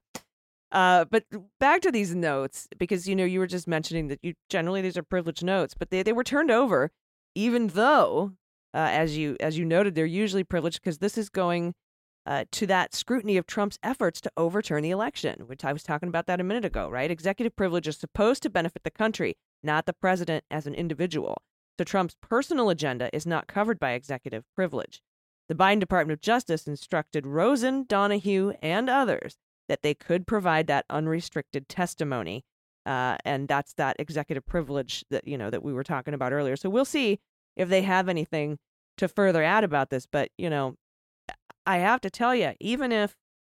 Uh, but back to these notes, because, you know, you were just mentioning that you generally these are privileged notes, but they, they were turned over, even though, uh, as you as you noted, they're usually privileged because this is going uh, to that scrutiny of Trump's efforts to overturn the election, which I was talking about that a minute ago, right? Executive privilege is supposed to benefit the country, not the president as an individual. So Trump's personal agenda is not covered by executive privilege. The Biden Department of Justice instructed Rosen, Donahue, and others that they could provide that unrestricted testimony. Uh, and that's that executive privilege that, you know, that we were talking about earlier. So we'll see if they have anything to further add about this. But, you know, I have to tell you, even if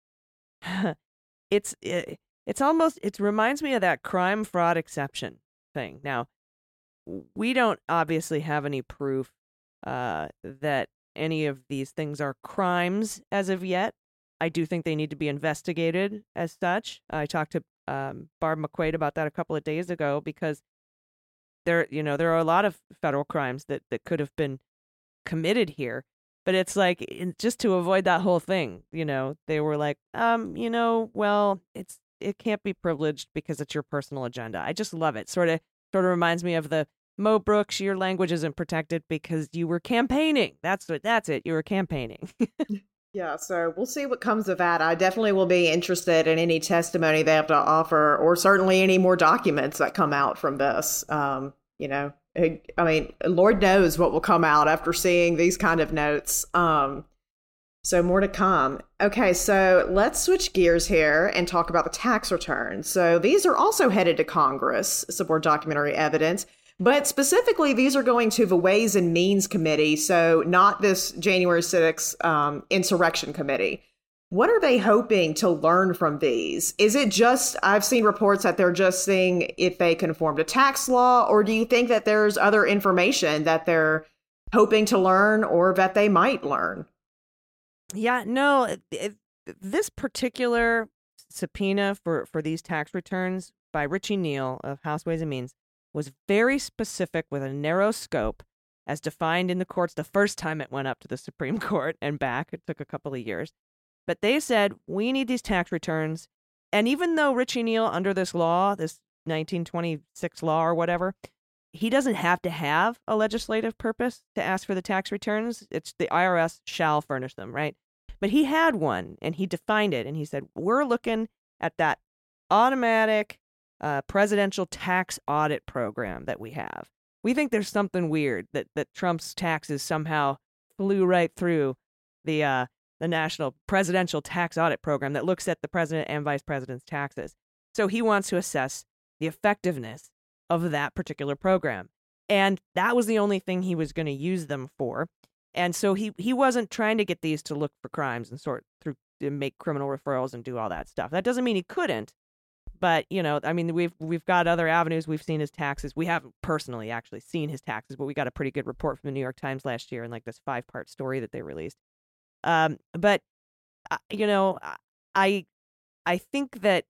it's it, it's almost it reminds me of that crime fraud exception thing. Now, we don't obviously have any proof uh, that any of these things are crimes as of yet. I do think they need to be investigated as such. I talked to um, Barb McQuaid about that a couple of days ago because there, you know, there are a lot of federal crimes that, that could have been committed here. But it's like, in, just to avoid that whole thing, you know, they were like, um, you know, well, it's it can't be privileged because it's your personal agenda. I just love it. Sort of, sort of reminds me of the Mo Brooks. Your language isn't protected because you were campaigning. That's what. That's it. You were campaigning.
Yeah, so we'll see what comes of that. I definitely will be interested in any testimony they have to offer, or certainly any more documents that come out from this. Um, you know, I mean, Lord knows what will come out after seeing these kind of notes. Um, so more to come. Okay, so let's switch gears here and talk about the tax returns. So these are also headed to Congress, support documentary evidence. But specifically, these are going to the Ways and Means Committee, so not this January sixth um, insurrection committee. What are they hoping to learn from these? Is it just, I've seen reports that they're just seeing if they conform to tax law, or do you think that there's other information that they're hoping to learn or that they might learn?
Yeah, no, it, it, this particular subpoena for, for these tax returns by Richie Neal of House Ways and Means was very specific with a narrow scope as defined in the courts the first time it went up to the Supreme Court and back. It took a couple of years. But they said, we need these tax returns. And even though Richie Neal, under this law, this nineteen twenty-six law or whatever, he doesn't have to have a legislative purpose to ask for the tax returns. It's the I R S shall furnish them, right? But he had one, and he defined it, and he said, we're looking at that automatic uh, presidential tax audit program that we have. We think there's something weird that, that Trump's taxes somehow flew right through the uh, the national presidential tax audit program that looks at the president and vice president's taxes. So he wants to assess the effectiveness of that particular program. And that was the only thing he was going to use them for. And so he, he wasn't trying to get these to look for crimes and sort through to make criminal referrals and do all that stuff. That doesn't mean he couldn't. But, you know, I mean, we've we've got other avenues. We've seen his taxes. We haven't personally actually seen his taxes, but we got a pretty good report from the New York Times last year in like this five-part story that they released. Um, but, uh, you know, I I think that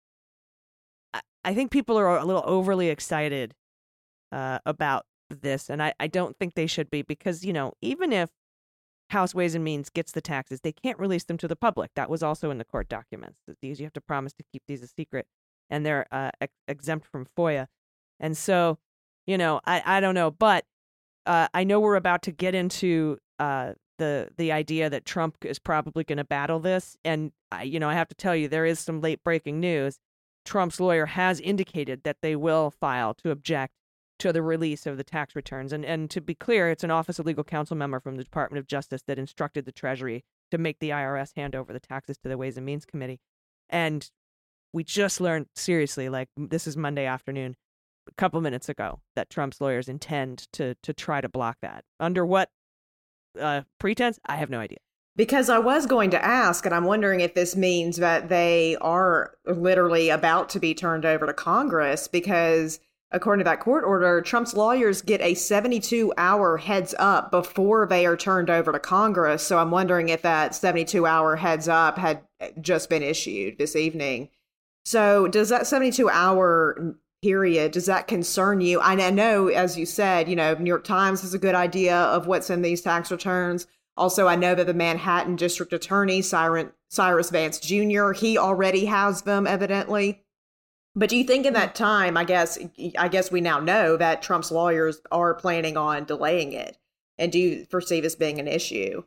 I think people are a little overly excited uh, about this, and I, I don't think they should be because, you know, even if House Ways and Means gets the taxes, they can't release them to the public. That was also in the court documents. These you have to promise to keep these a secret, and they're uh, ex- exempt from FOIA. And so, you know, I, I don't know, but uh, I know we're about to get into uh, the the idea that Trump is probably going to battle this, and I, you know, I have to tell you, there is some late breaking news. Trump's lawyer has indicated that they will file to object to the release of the tax returns. And and to be clear, it's an Office of Legal Counsel member from the Department of Justice that instructed the Treasury to make the I R S hand over the taxes to the Ways and Means Committee. And we just learned, seriously, like this is Monday afternoon, a couple minutes ago, that Trump's lawyers intend to to try to block that. Under what uh, pretense? I have no idea.
Because I was going to ask, and I'm wondering if this means that they are literally about to be turned over to Congress, because according to that court order, Trump's lawyers get a seventy-two hour heads up before they are turned over to Congress. So I'm wondering if that seventy-two hour heads up had just been issued this evening. So does that seventy-two hour period, does that concern you? I know, as you said, you know, New York Times has a good idea of what's in these tax returns. Also, I know that the Manhattan District Attorney, Cyrus Vance Junior, he already has them, evidently. But do you think in that time, I guess, I guess we now know that Trump's lawyers are planning on delaying it. And do you foresee this being an issue?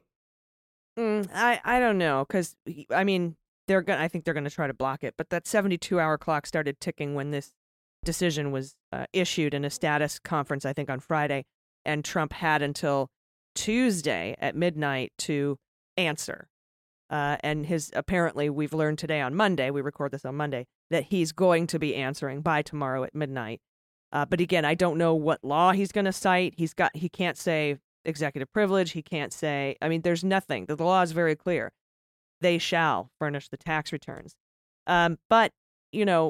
Mm, I, I don't know, because, I mean, they're gonna. I think they're going to try to block it. But that seventy-two hour clock started ticking when this decision was uh, issued in a status conference, I think, on Friday. And Trump had until Tuesday at midnight to answer. Uh, and his apparently, we've learned today on Monday, we record this on Monday, that he's going to be answering by tomorrow at midnight. Uh, but again, I don't know what law he's going to cite. He's got, he can't say executive privilege. He can't say, I mean, there's nothing. The law is very clear. They shall furnish the tax returns. Um, but, you know,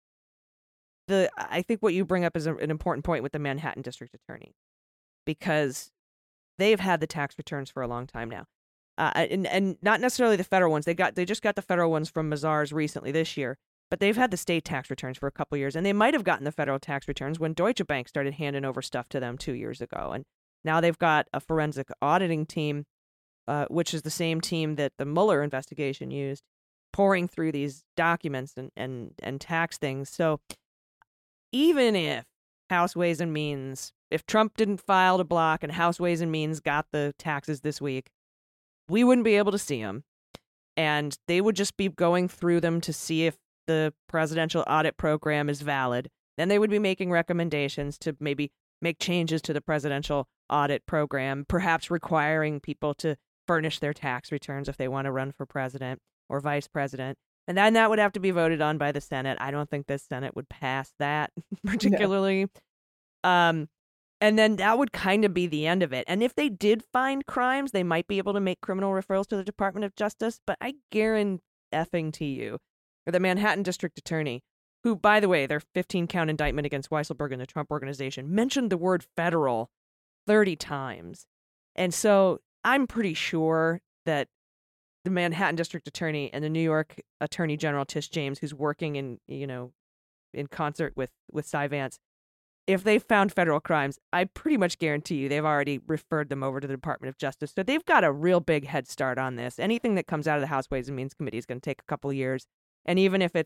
the I think what you bring up is a, an important point with the Manhattan District Attorney, because they've had the tax returns for a long time now. Uh, and, and not necessarily the federal ones. They got they just got the federal ones from Mazars recently this year, but they've had the state tax returns for a couple years, and they might have gotten the federal tax returns when Deutsche Bank started handing over stuff to them two years ago. And now they've got a forensic auditing team, uh, which is the same team that the Mueller investigation used, pouring through these documents and, and, and tax things. So even if House Ways and Means, if Trump didn't file to block and House Ways and Means got the taxes this week, we wouldn't be able to see them. And they would just be going through them to see if the presidential audit program is valid. Then they would be making recommendations to maybe make changes to the presidential audit program, perhaps requiring people to furnish their tax returns if they want to run for president or vice president. And then that would have to be voted on by the Senate. I don't think the Senate would pass that particularly. No. Um, and then that would kind of be the end of it. And if they did find crimes, they might be able to make criminal referrals to the Department of Justice. But I guarantee effing to you, or the Manhattan District Attorney, who, by the way, their fifteen count indictment against Weisselberg and the Trump Organization mentioned the word federal thirty times. And so I'm pretty sure that the Manhattan District Attorney and the New York Attorney General Tish James, who's working in, you know, in concert with, with Cy Vance, if they found federal crimes, I pretty much guarantee you they've already referred them over to the Department of Justice. So they've got a real big head start on this. Anything that comes out of the House Ways and Means Committee is going to take a couple of years. And even if it's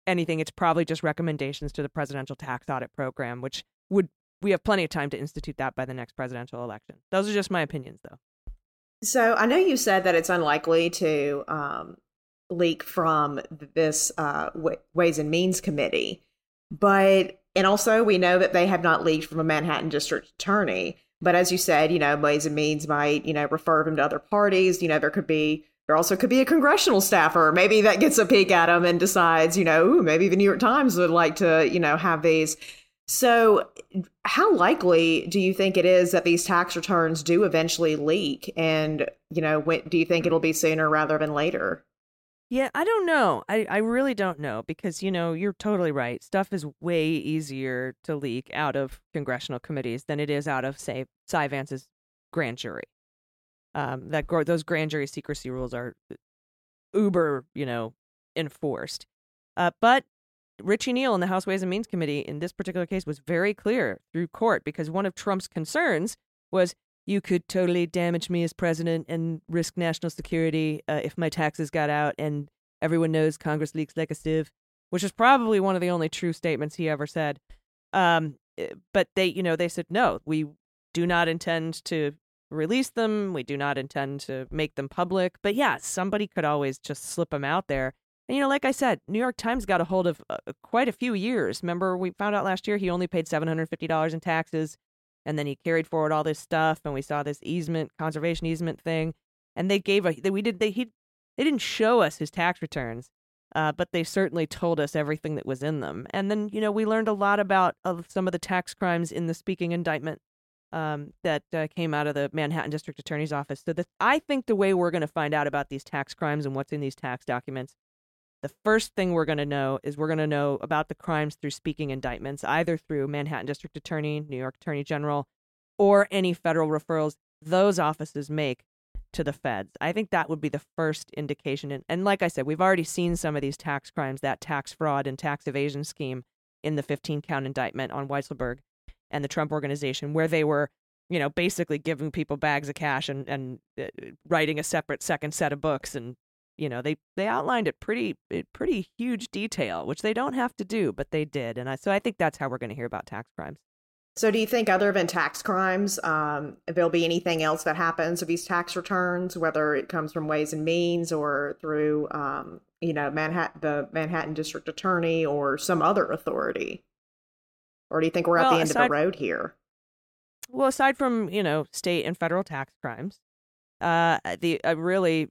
anything, it's probably just recommendations to the presidential tax audit program, which would we have plenty of time to institute that by the next presidential election. Those are just my opinions, though.
So I know you said that it's unlikely to um, leak from this uh, Ways and Means Committee, but and also we know that they have not leaked from a Manhattan district attorney. But as you said, you know, Ways and Means might, you know, refer them to other parties. You know, there could be there also could be a congressional staffer. Maybe that gets a peek at them and decides, you know, ooh, maybe the New York Times would like to, you know, have these. So how likely do you think it is that these tax returns do eventually leak? And, you know, when, do you think it'll be sooner rather than later?
Yeah, I don't know. I, I really don't know because, you know, you're totally right. Stuff is way easier to leak out of congressional committees than it is out of, say, Cy Vance's grand jury. Um, that those grand jury secrecy rules are uber, you know, enforced. Uh, but Richie Neal in the House Ways and Means Committee in this particular case was very clear through court because one of Trump's concerns was you could totally damage me as president and risk national security uh, if my taxes got out, and everyone knows Congress leaks like a sieve, which is probably one of the only true statements he ever said. Um, but they, you know, they said, no, we do not intend to release them. We do not intend to make them public. But yeah, somebody could always just slip them out there. And, you know, like I said, New York Times got a hold of uh, quite a few years. Remember, we found out last year he only paid seven hundred fifty dollars in taxes, and then he carried forward all this stuff, and we saw this easement, conservation easement thing, and they gave a, they, we did, they, he, they didn't show us his tax returns, uh, but they certainly told us everything that was in them. And then, you know, we learned a lot about of some of the tax crimes in the speaking indictment um, that uh, came out of the Manhattan District Attorney's Office. So the, I think the way we're going to find out about these tax crimes and what's in these tax documents, the first thing we're going to know is we're going to know about the crimes through speaking indictments, either through Manhattan District Attorney, New York Attorney General, or any federal referrals those offices make to the feds. I think that would be the first indication. And, and like I said, we've already seen some of these tax crimes, that tax fraud and tax evasion scheme in the fifteen count indictment on Weisselberg and the Trump Organization, where they were, you know, basically giving people bags of cash and, and uh, writing a separate second set of books. And you know, they, they outlined it pretty it pretty huge detail, which they don't have to do, but they did. And I, so I think that's how we're going to hear about tax crimes.
So do you think other than tax crimes, um, there'll be anything else that happens with these tax returns, whether it comes from Ways and Means or through, um, you know, Manhattan, the Manhattan District Attorney or some other authority? Or do you think we're
well,
at the end
aside,
of the road here?
Well, aside from, you know, state and federal tax crimes, uh, the uh, really...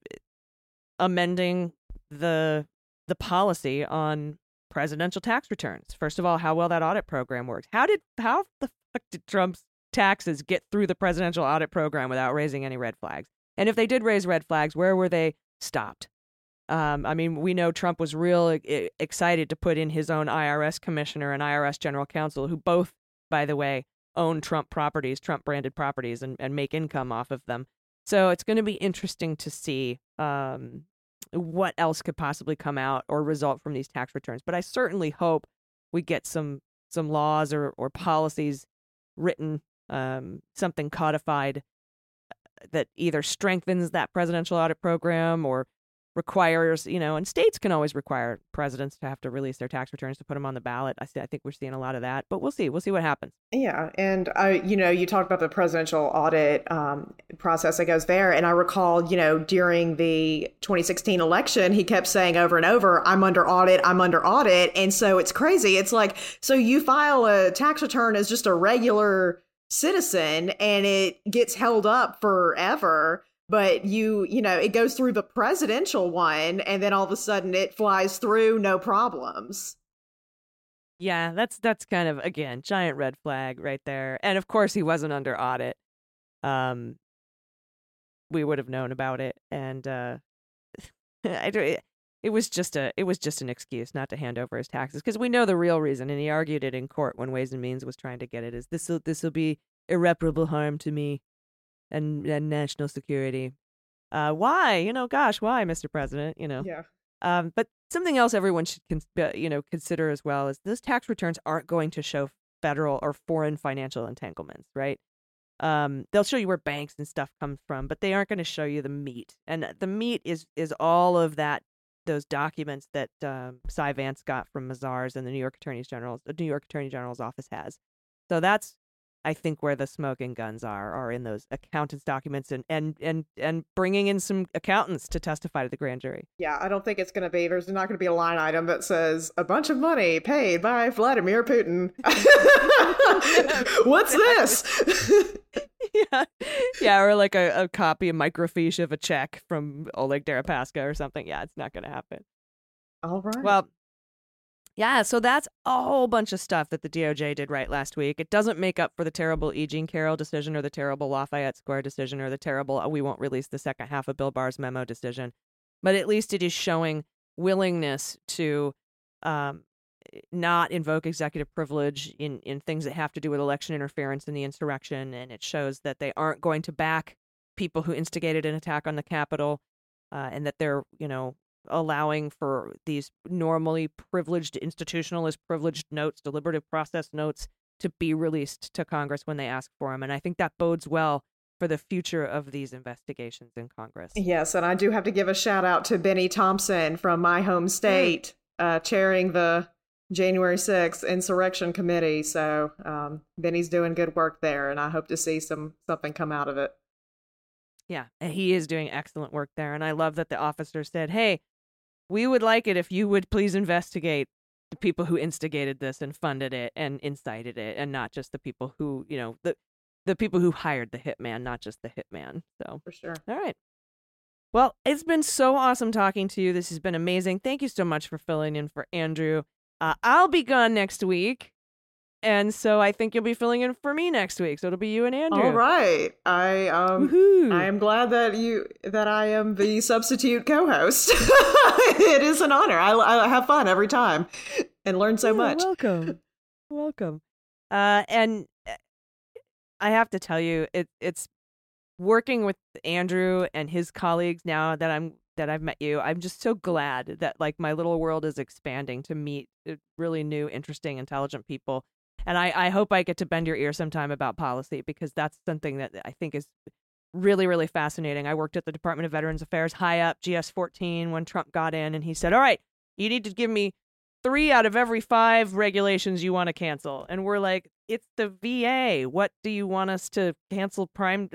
amending the the policy on presidential tax returns. First of all, how well that audit program works. How did how the fuck did Trump's taxes get through the presidential audit program without raising any red flags? And if they did raise red flags, where were they stopped? Um, I mean, we know Trump was real e- excited to put in his own I R S commissioner and I R S general counsel, who both, by the way, own Trump properties, Trump branded properties, and, and make income off of them. So it's going to be interesting to see um, what else could possibly come out or result from these tax returns. But I certainly hope we get some some laws or, or policies written, um, something codified that either strengthens that presidential audit program or requires, you know, and states can always require presidents to have to release their tax returns to put them on the ballot. I, I think we're seeing a lot of that, but we'll see. We'll see what happens.
Yeah. And, I, you know, you talked about the presidential audit um, process that goes there. And I recall, you know, during the twenty sixteen election, he kept saying over and over, I'm under audit, I'm under audit. And so it's crazy. It's like, so you file a tax return as just a regular citizen and it gets held up forever. But you, you know, it goes through the presidential one and then all of a sudden it flies through, no problems.
Yeah, that's that's kind of, again, giant red flag right there. And of course he wasn't under audit. Um, we would have known about it. And uh, it, it was just a it was just an excuse not to hand over his taxes, because we know the real reason. And he argued it in court when Ways and Means was trying to get it, is this will this will be irreparable harm to me. And, and national security. Uh, why? You know, gosh, why, Mister President? You know.
Yeah.
Um, but something else everyone should, cons- you know, consider as well is those tax returns aren't going to show federal or foreign financial entanglements, right? Um, they'll show you where banks and stuff come from, but they aren't going to show you the meat. And the meat is is all of that those documents that um, Cy Vance got from Mazars and the New York Attorney General's the New York Attorney General's office has. So that's, I think, where the smoking guns are, are in those accountants' documents and, and, and, and bringing in some accountants to testify to the grand jury.
Yeah, I don't think it's going to be, there's not going to be a line item that says a bunch of money paid by Vladimir Putin. What's this?
yeah, yeah, or like a, a copy, a microfiche of a check from Oleg Deripaska or something. Yeah, it's not going to happen.
All right.
Well, yeah, so that's a whole bunch of stuff that the D O J did right last week. It doesn't make up for the terrible E. Jean Carroll decision or the terrible Lafayette Square decision or the terrible oh, we won't release the second half of Bill Barr's memo decision. But at least it is showing willingness to um, not invoke executive privilege in, in things that have to do with election interference and the insurrection. And it shows that they aren't going to back people who instigated an attack on the Capitol uh, and that they're, you know, allowing for these normally privileged, institutionalist privileged notes, deliberative process notes, to be released to Congress when they ask for them. And I think that bodes well for the future of these investigations in Congress.
Yes, and I do have to give a shout out to Benny Thompson from my home state, uh, chairing the January sixth Insurrection Committee. So um, Benny's doing good work there, and I hope to see some something come out of it.
Yeah, and he is doing excellent work there. And I love that the officer said, hey, we would like it if you would please investigate the people who instigated this and funded it and incited it, and not just the people who, you know, the the people who hired the hitman, not just the hitman. So
for sure.
All right. Well, it's been so awesome talking to you. This has been amazing. Thank you so much for filling in for Andrew. Uh, I'll be gone next week. And so I think you'll be filling in for me next week. So it'll be you and Andrew.
All right. I um Woo-hoo. I am glad that you that I am the substitute co-host. It is an honor. I, I have fun every time and learn so
yeah,
much.
Welcome. Welcome. Uh, and I have to tell you, it, it's working with Andrew and his colleagues now that I'm that I've met you. I'm just so glad that like my little world is expanding to meet really new, interesting, intelligent people. And I, I hope I get to bend your ear sometime about policy, because that's something that I think is really, really fascinating. I worked at the Department of Veterans Affairs high up, G S fourteen, when Trump got in, and he said, all right, you need to give me three out of every five regulations you want to cancel. And we're like, it's the V A. What do you want us to cancel prime?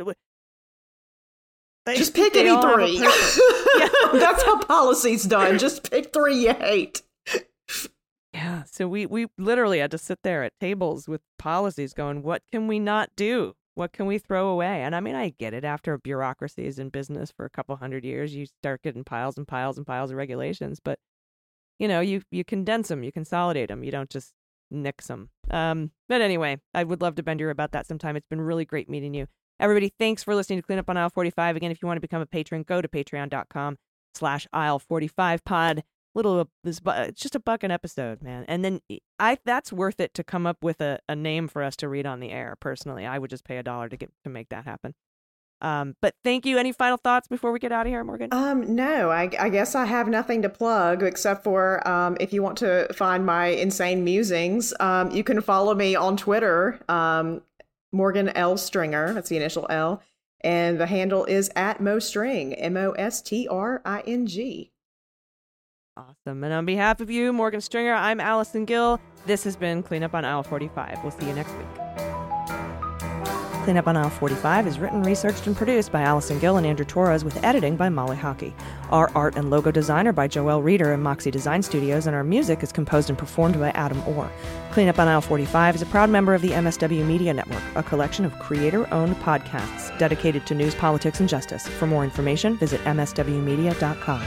Just pick any three. Yeah. That's how policy's done. Just pick three you hate.
Yeah, so we, we literally had to sit there at tables with policies going, what can we not do? What can we throw away? And I mean, I get it. After bureaucracy is in business for a couple hundred years, you start getting piles and piles and piles of regulations. But, you know, you, you condense them, you consolidate them. You don't just nix them. Um, but anyway, I would love to bend your ear about that sometime. It's been really great meeting you. Everybody, thanks for listening to Clean Up on Aisle forty-five. Again, if you want to become a patron, go to patreon.com slash aisle 45 pod. Little, this, it's just a buck an episode, man. And then I that's worth it to come up with a, a name for us to read on the air. Personally, I would just pay a dollar to get to make that happen. Um, but thank you. Any final thoughts before we get out of here, Morgan?
Um, no, I, I guess I have nothing to plug except for um, if you want to find my insane musings, um, you can follow me on Twitter, um, Morgan L. Stringer. That's the initial L. And the handle is at Mostring, M O S T R I N G.
Awesome. And on behalf of you, Morgan Stringer, I'm Allison Gill. This has been Clean Up on Aisle forty-five. We'll see you next week. Clean Up on Aisle forty-five is written, researched, and produced by Allison Gill and Andrew Torres, with editing by Molly Hockey. Our art and logo design are by Joelle Reeder and Moxie Design Studios, and our music is composed and performed by Adam Orr. Clean Up on Aisle forty-five is a proud member of the M S W Media Network, a collection of creator-owned podcasts dedicated to news, politics, and justice. For more information, visit m s w media dot com.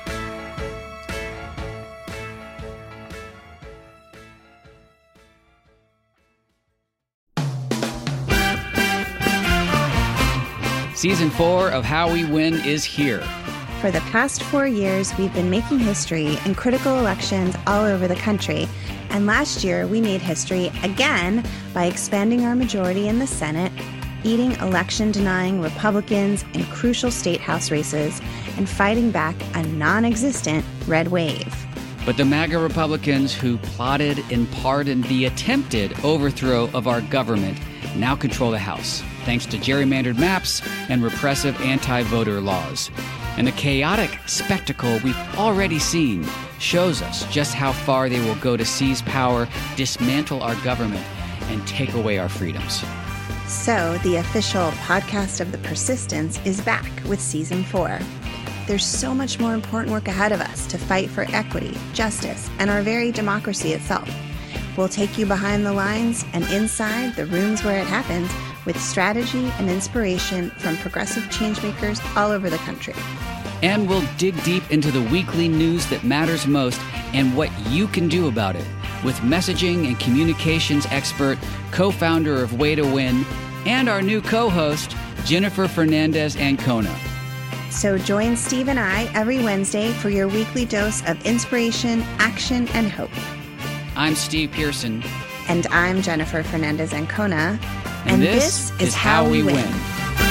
Season four of How We Win is here.
For the past four years, we've been making history in critical elections all over the country. And last year, we made history again by expanding our majority in the Senate, beating election-denying Republicans in crucial state house races, and fighting back a non-existent red wave.
But the MAGA Republicans who plotted and pardoned the attempted overthrow of our government now control the House, thanks to gerrymandered maps and repressive anti-voter laws. And the chaotic spectacle we've already seen shows us just how far they will go to seize power, dismantle our government, and take away our freedoms.
So, the official podcast of The Persistence is back with season four. There's so much more important work ahead of us to fight for equity, justice, and our very democracy itself. We'll take you behind the lines and inside the rooms where it happens with strategy and inspiration from progressive changemakers all over the country.
And we'll dig deep into the weekly news that matters most and what you can do about it with messaging and communications expert, co-founder of Way to Win, and our new co-host, Jennifer Fernandez-Ancona.
So join Steve and I every Wednesday for your weekly dose of inspiration, action, and hope.
I'm Steve Pearson.
And I'm Jennifer Fernandez-Ancona.
And, and this, this is How We Win. win.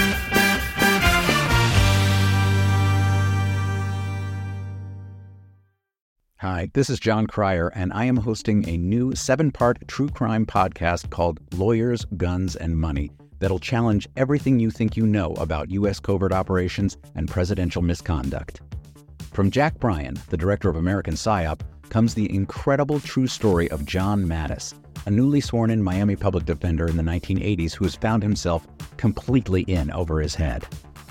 Hi, this is John Cryer, and I am hosting a new seven-part true crime podcast called Lawyers, Guns, and Money that'll challenge everything you think you know about U S covert operations and presidential misconduct. From Jack Bryan, the director of American PSYOP, comes the incredible true story of John Mattis, a newly sworn-in Miami public defender in the nineteen eighties who has found himself completely in over his head.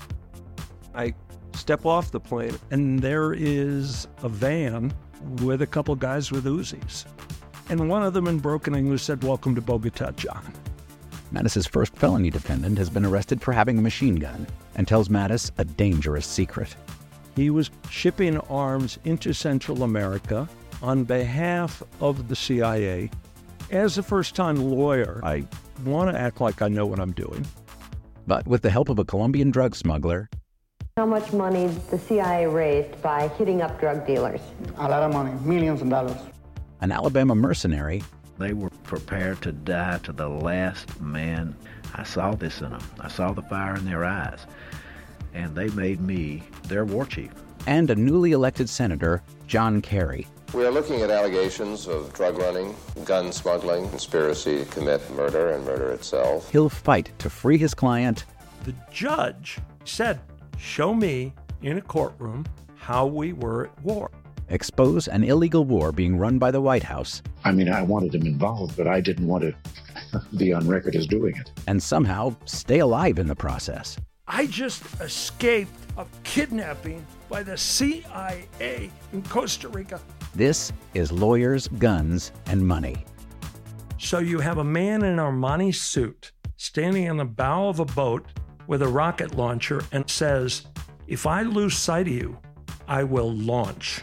I step off the plane, and there is a van with a couple guys with Uzis. And one of them in broken English said, "Welcome to Bogota, John."
Mattis's first felony defendant has been arrested for having a machine gun and tells Mattis a dangerous secret.
He was shipping arms into Central America on behalf of the C I A. As a first-time lawyer, I want to act like I know what I'm doing.
But with the help of a Colombian drug smuggler,
how much money the C I A raised by hitting up drug dealers?
A lot of money, millions of dollars.
An Alabama mercenary,
they were prepared to die to the last man. I saw this in them. I saw the fire in their eyes. And they made me their war chief.
And a newly elected senator, John Kerry.
We are looking at allegations of drug running, gun smuggling, conspiracy to commit murder and murder itself.
He'll fight to free his client.
The judge said, "Show me in a courtroom how we were at war."
Expose an illegal war being run by the White House.
I mean, I wanted him involved, but I didn't want to be on record as doing it.
And somehow stay alive in the process.
I just escaped a kidnapping by the C I A in Costa Rica.
This is Lawyers, Guns, and Money.
So you have a man in an Armani suit standing on the bow of a boat with a rocket launcher and says, "If I lose sight of you, I will launch.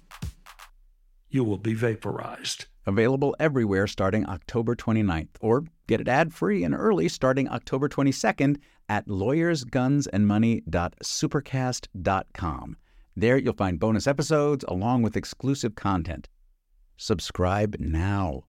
You will be vaporized."
Available everywhere starting October twenty-ninth, or get it ad-free and early starting October twenty-second at lawyers guns and money dot supercast dot com. There you'll find bonus episodes along with exclusive content. Subscribe now.